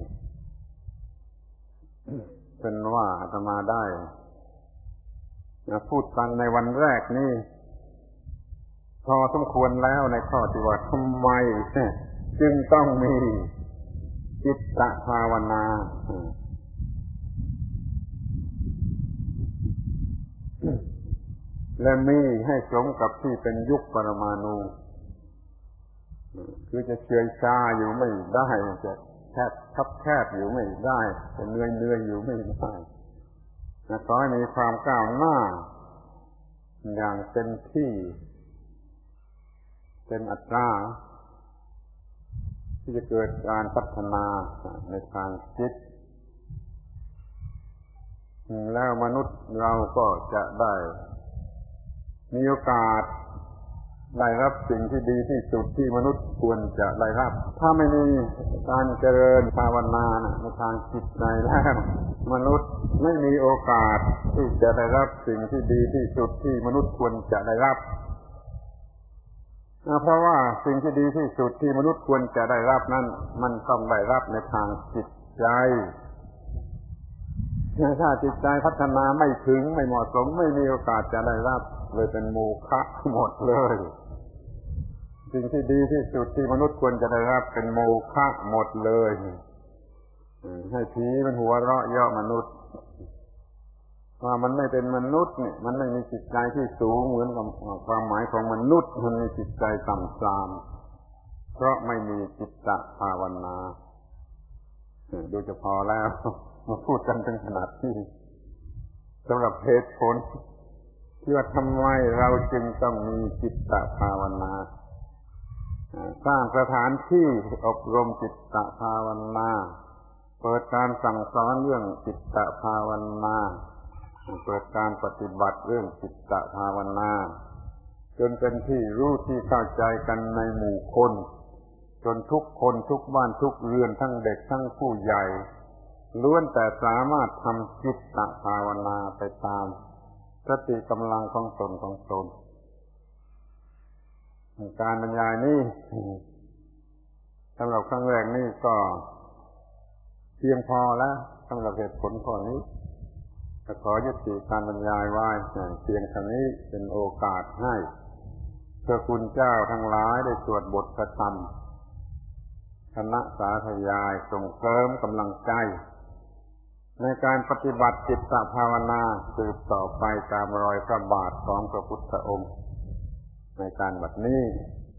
เป็นว่าอาตมาได้พูดกันในวันแรกนี่พอสมควรแล้วในข้อที่ว่าทำไมจึงต้องมีจิตตภาวนาและมีให้สมกับที่เป็นยุคปรมาณูคือจะเฉยชาอยู่ไม่ได้จะแคบคับแคบอยู่ไม่ได้จะเหนื่อยอยู่ไม่ได้ขอให้มีความก้าวหน้าอย่างเต็มที่เต็มอัตราที่จะเกิดการพัฒนาในทางจิตแล้วมนุษย์เราก็จะได้มีโอกาสได้รับสิ่งที่ดีที่สุดที่มนุษย์ควรจะได้รับถ้าไม่มีการเจริญภาวนาในทางจิตใจแล้วมนุษย์ไม่มีโอกาสที่จะได้รับสิ่งที่ดีที่สุดที่มนุษย์ควรจะได้รับเพราะว่าสิ่งที่ดีที่สุดที่มนุษย์ควรจะได้รับนั้นมันต้องได้รับในทางจิตใจถ้าจิตใจพัฒนาไม่ถึงไม่เหมาะสมไม่มีโอกาสจะได้รับเลยเป็นโมฆะหมดเลยสิ่งที่ดีที่สุดที่มนุษย์ควรจะได้รับเป็นโมฆะหมดเลยให้ผีมันหัวเราะเยาะมนุษย์ว่ามันไม่เป็นมนุษย์เนี่ยมันไม่มีจิตใจที่สูงเหมือนกับความหมายของมนุษย์มันมีจิตใจต่ำทรามเพราะไม่มีจิตตภาวนาดูจะพอแล้วมาพูดกันถึงขนาดที่สำหรับเหตุผลที่ว่าทำไมเราจึงต้องมีจิตตภาวนาสร้างสถานที่อบรมจิตตภาวนาเปิดการสั่งสอนเรื่องจิตตภาวนาเปิดการปฏิบัติเรื่องจิตตภาวนาจนเป็นที่รู้ที่เข้าใจกันในหมู่คนจนทุกคนทุกบ้านทุกเรือนทั้งเด็กทั้งผู้ใหญ่ล้วนแต่สามารถทำจิตตภาวนาไปตามสติกำลังของตนการบรรยายนี้สำหรับครั้งแรกนี่ก็เพียงพอแล้วสำหรับเหตุผลข้อนี้จะขอยุติการบรรยายไว้เพียงเท่านี้เป็นโอกาสให้พระคุณเจ้าทั้งหลายได้สวดบทพระธรรมคณะสาธยายส่งเสริมกำลังใจในการปฏิบัติจิตตภาวนาสืบต่อไปตามรอยพระบาทของพระพุทธองค์ในการบัดนี้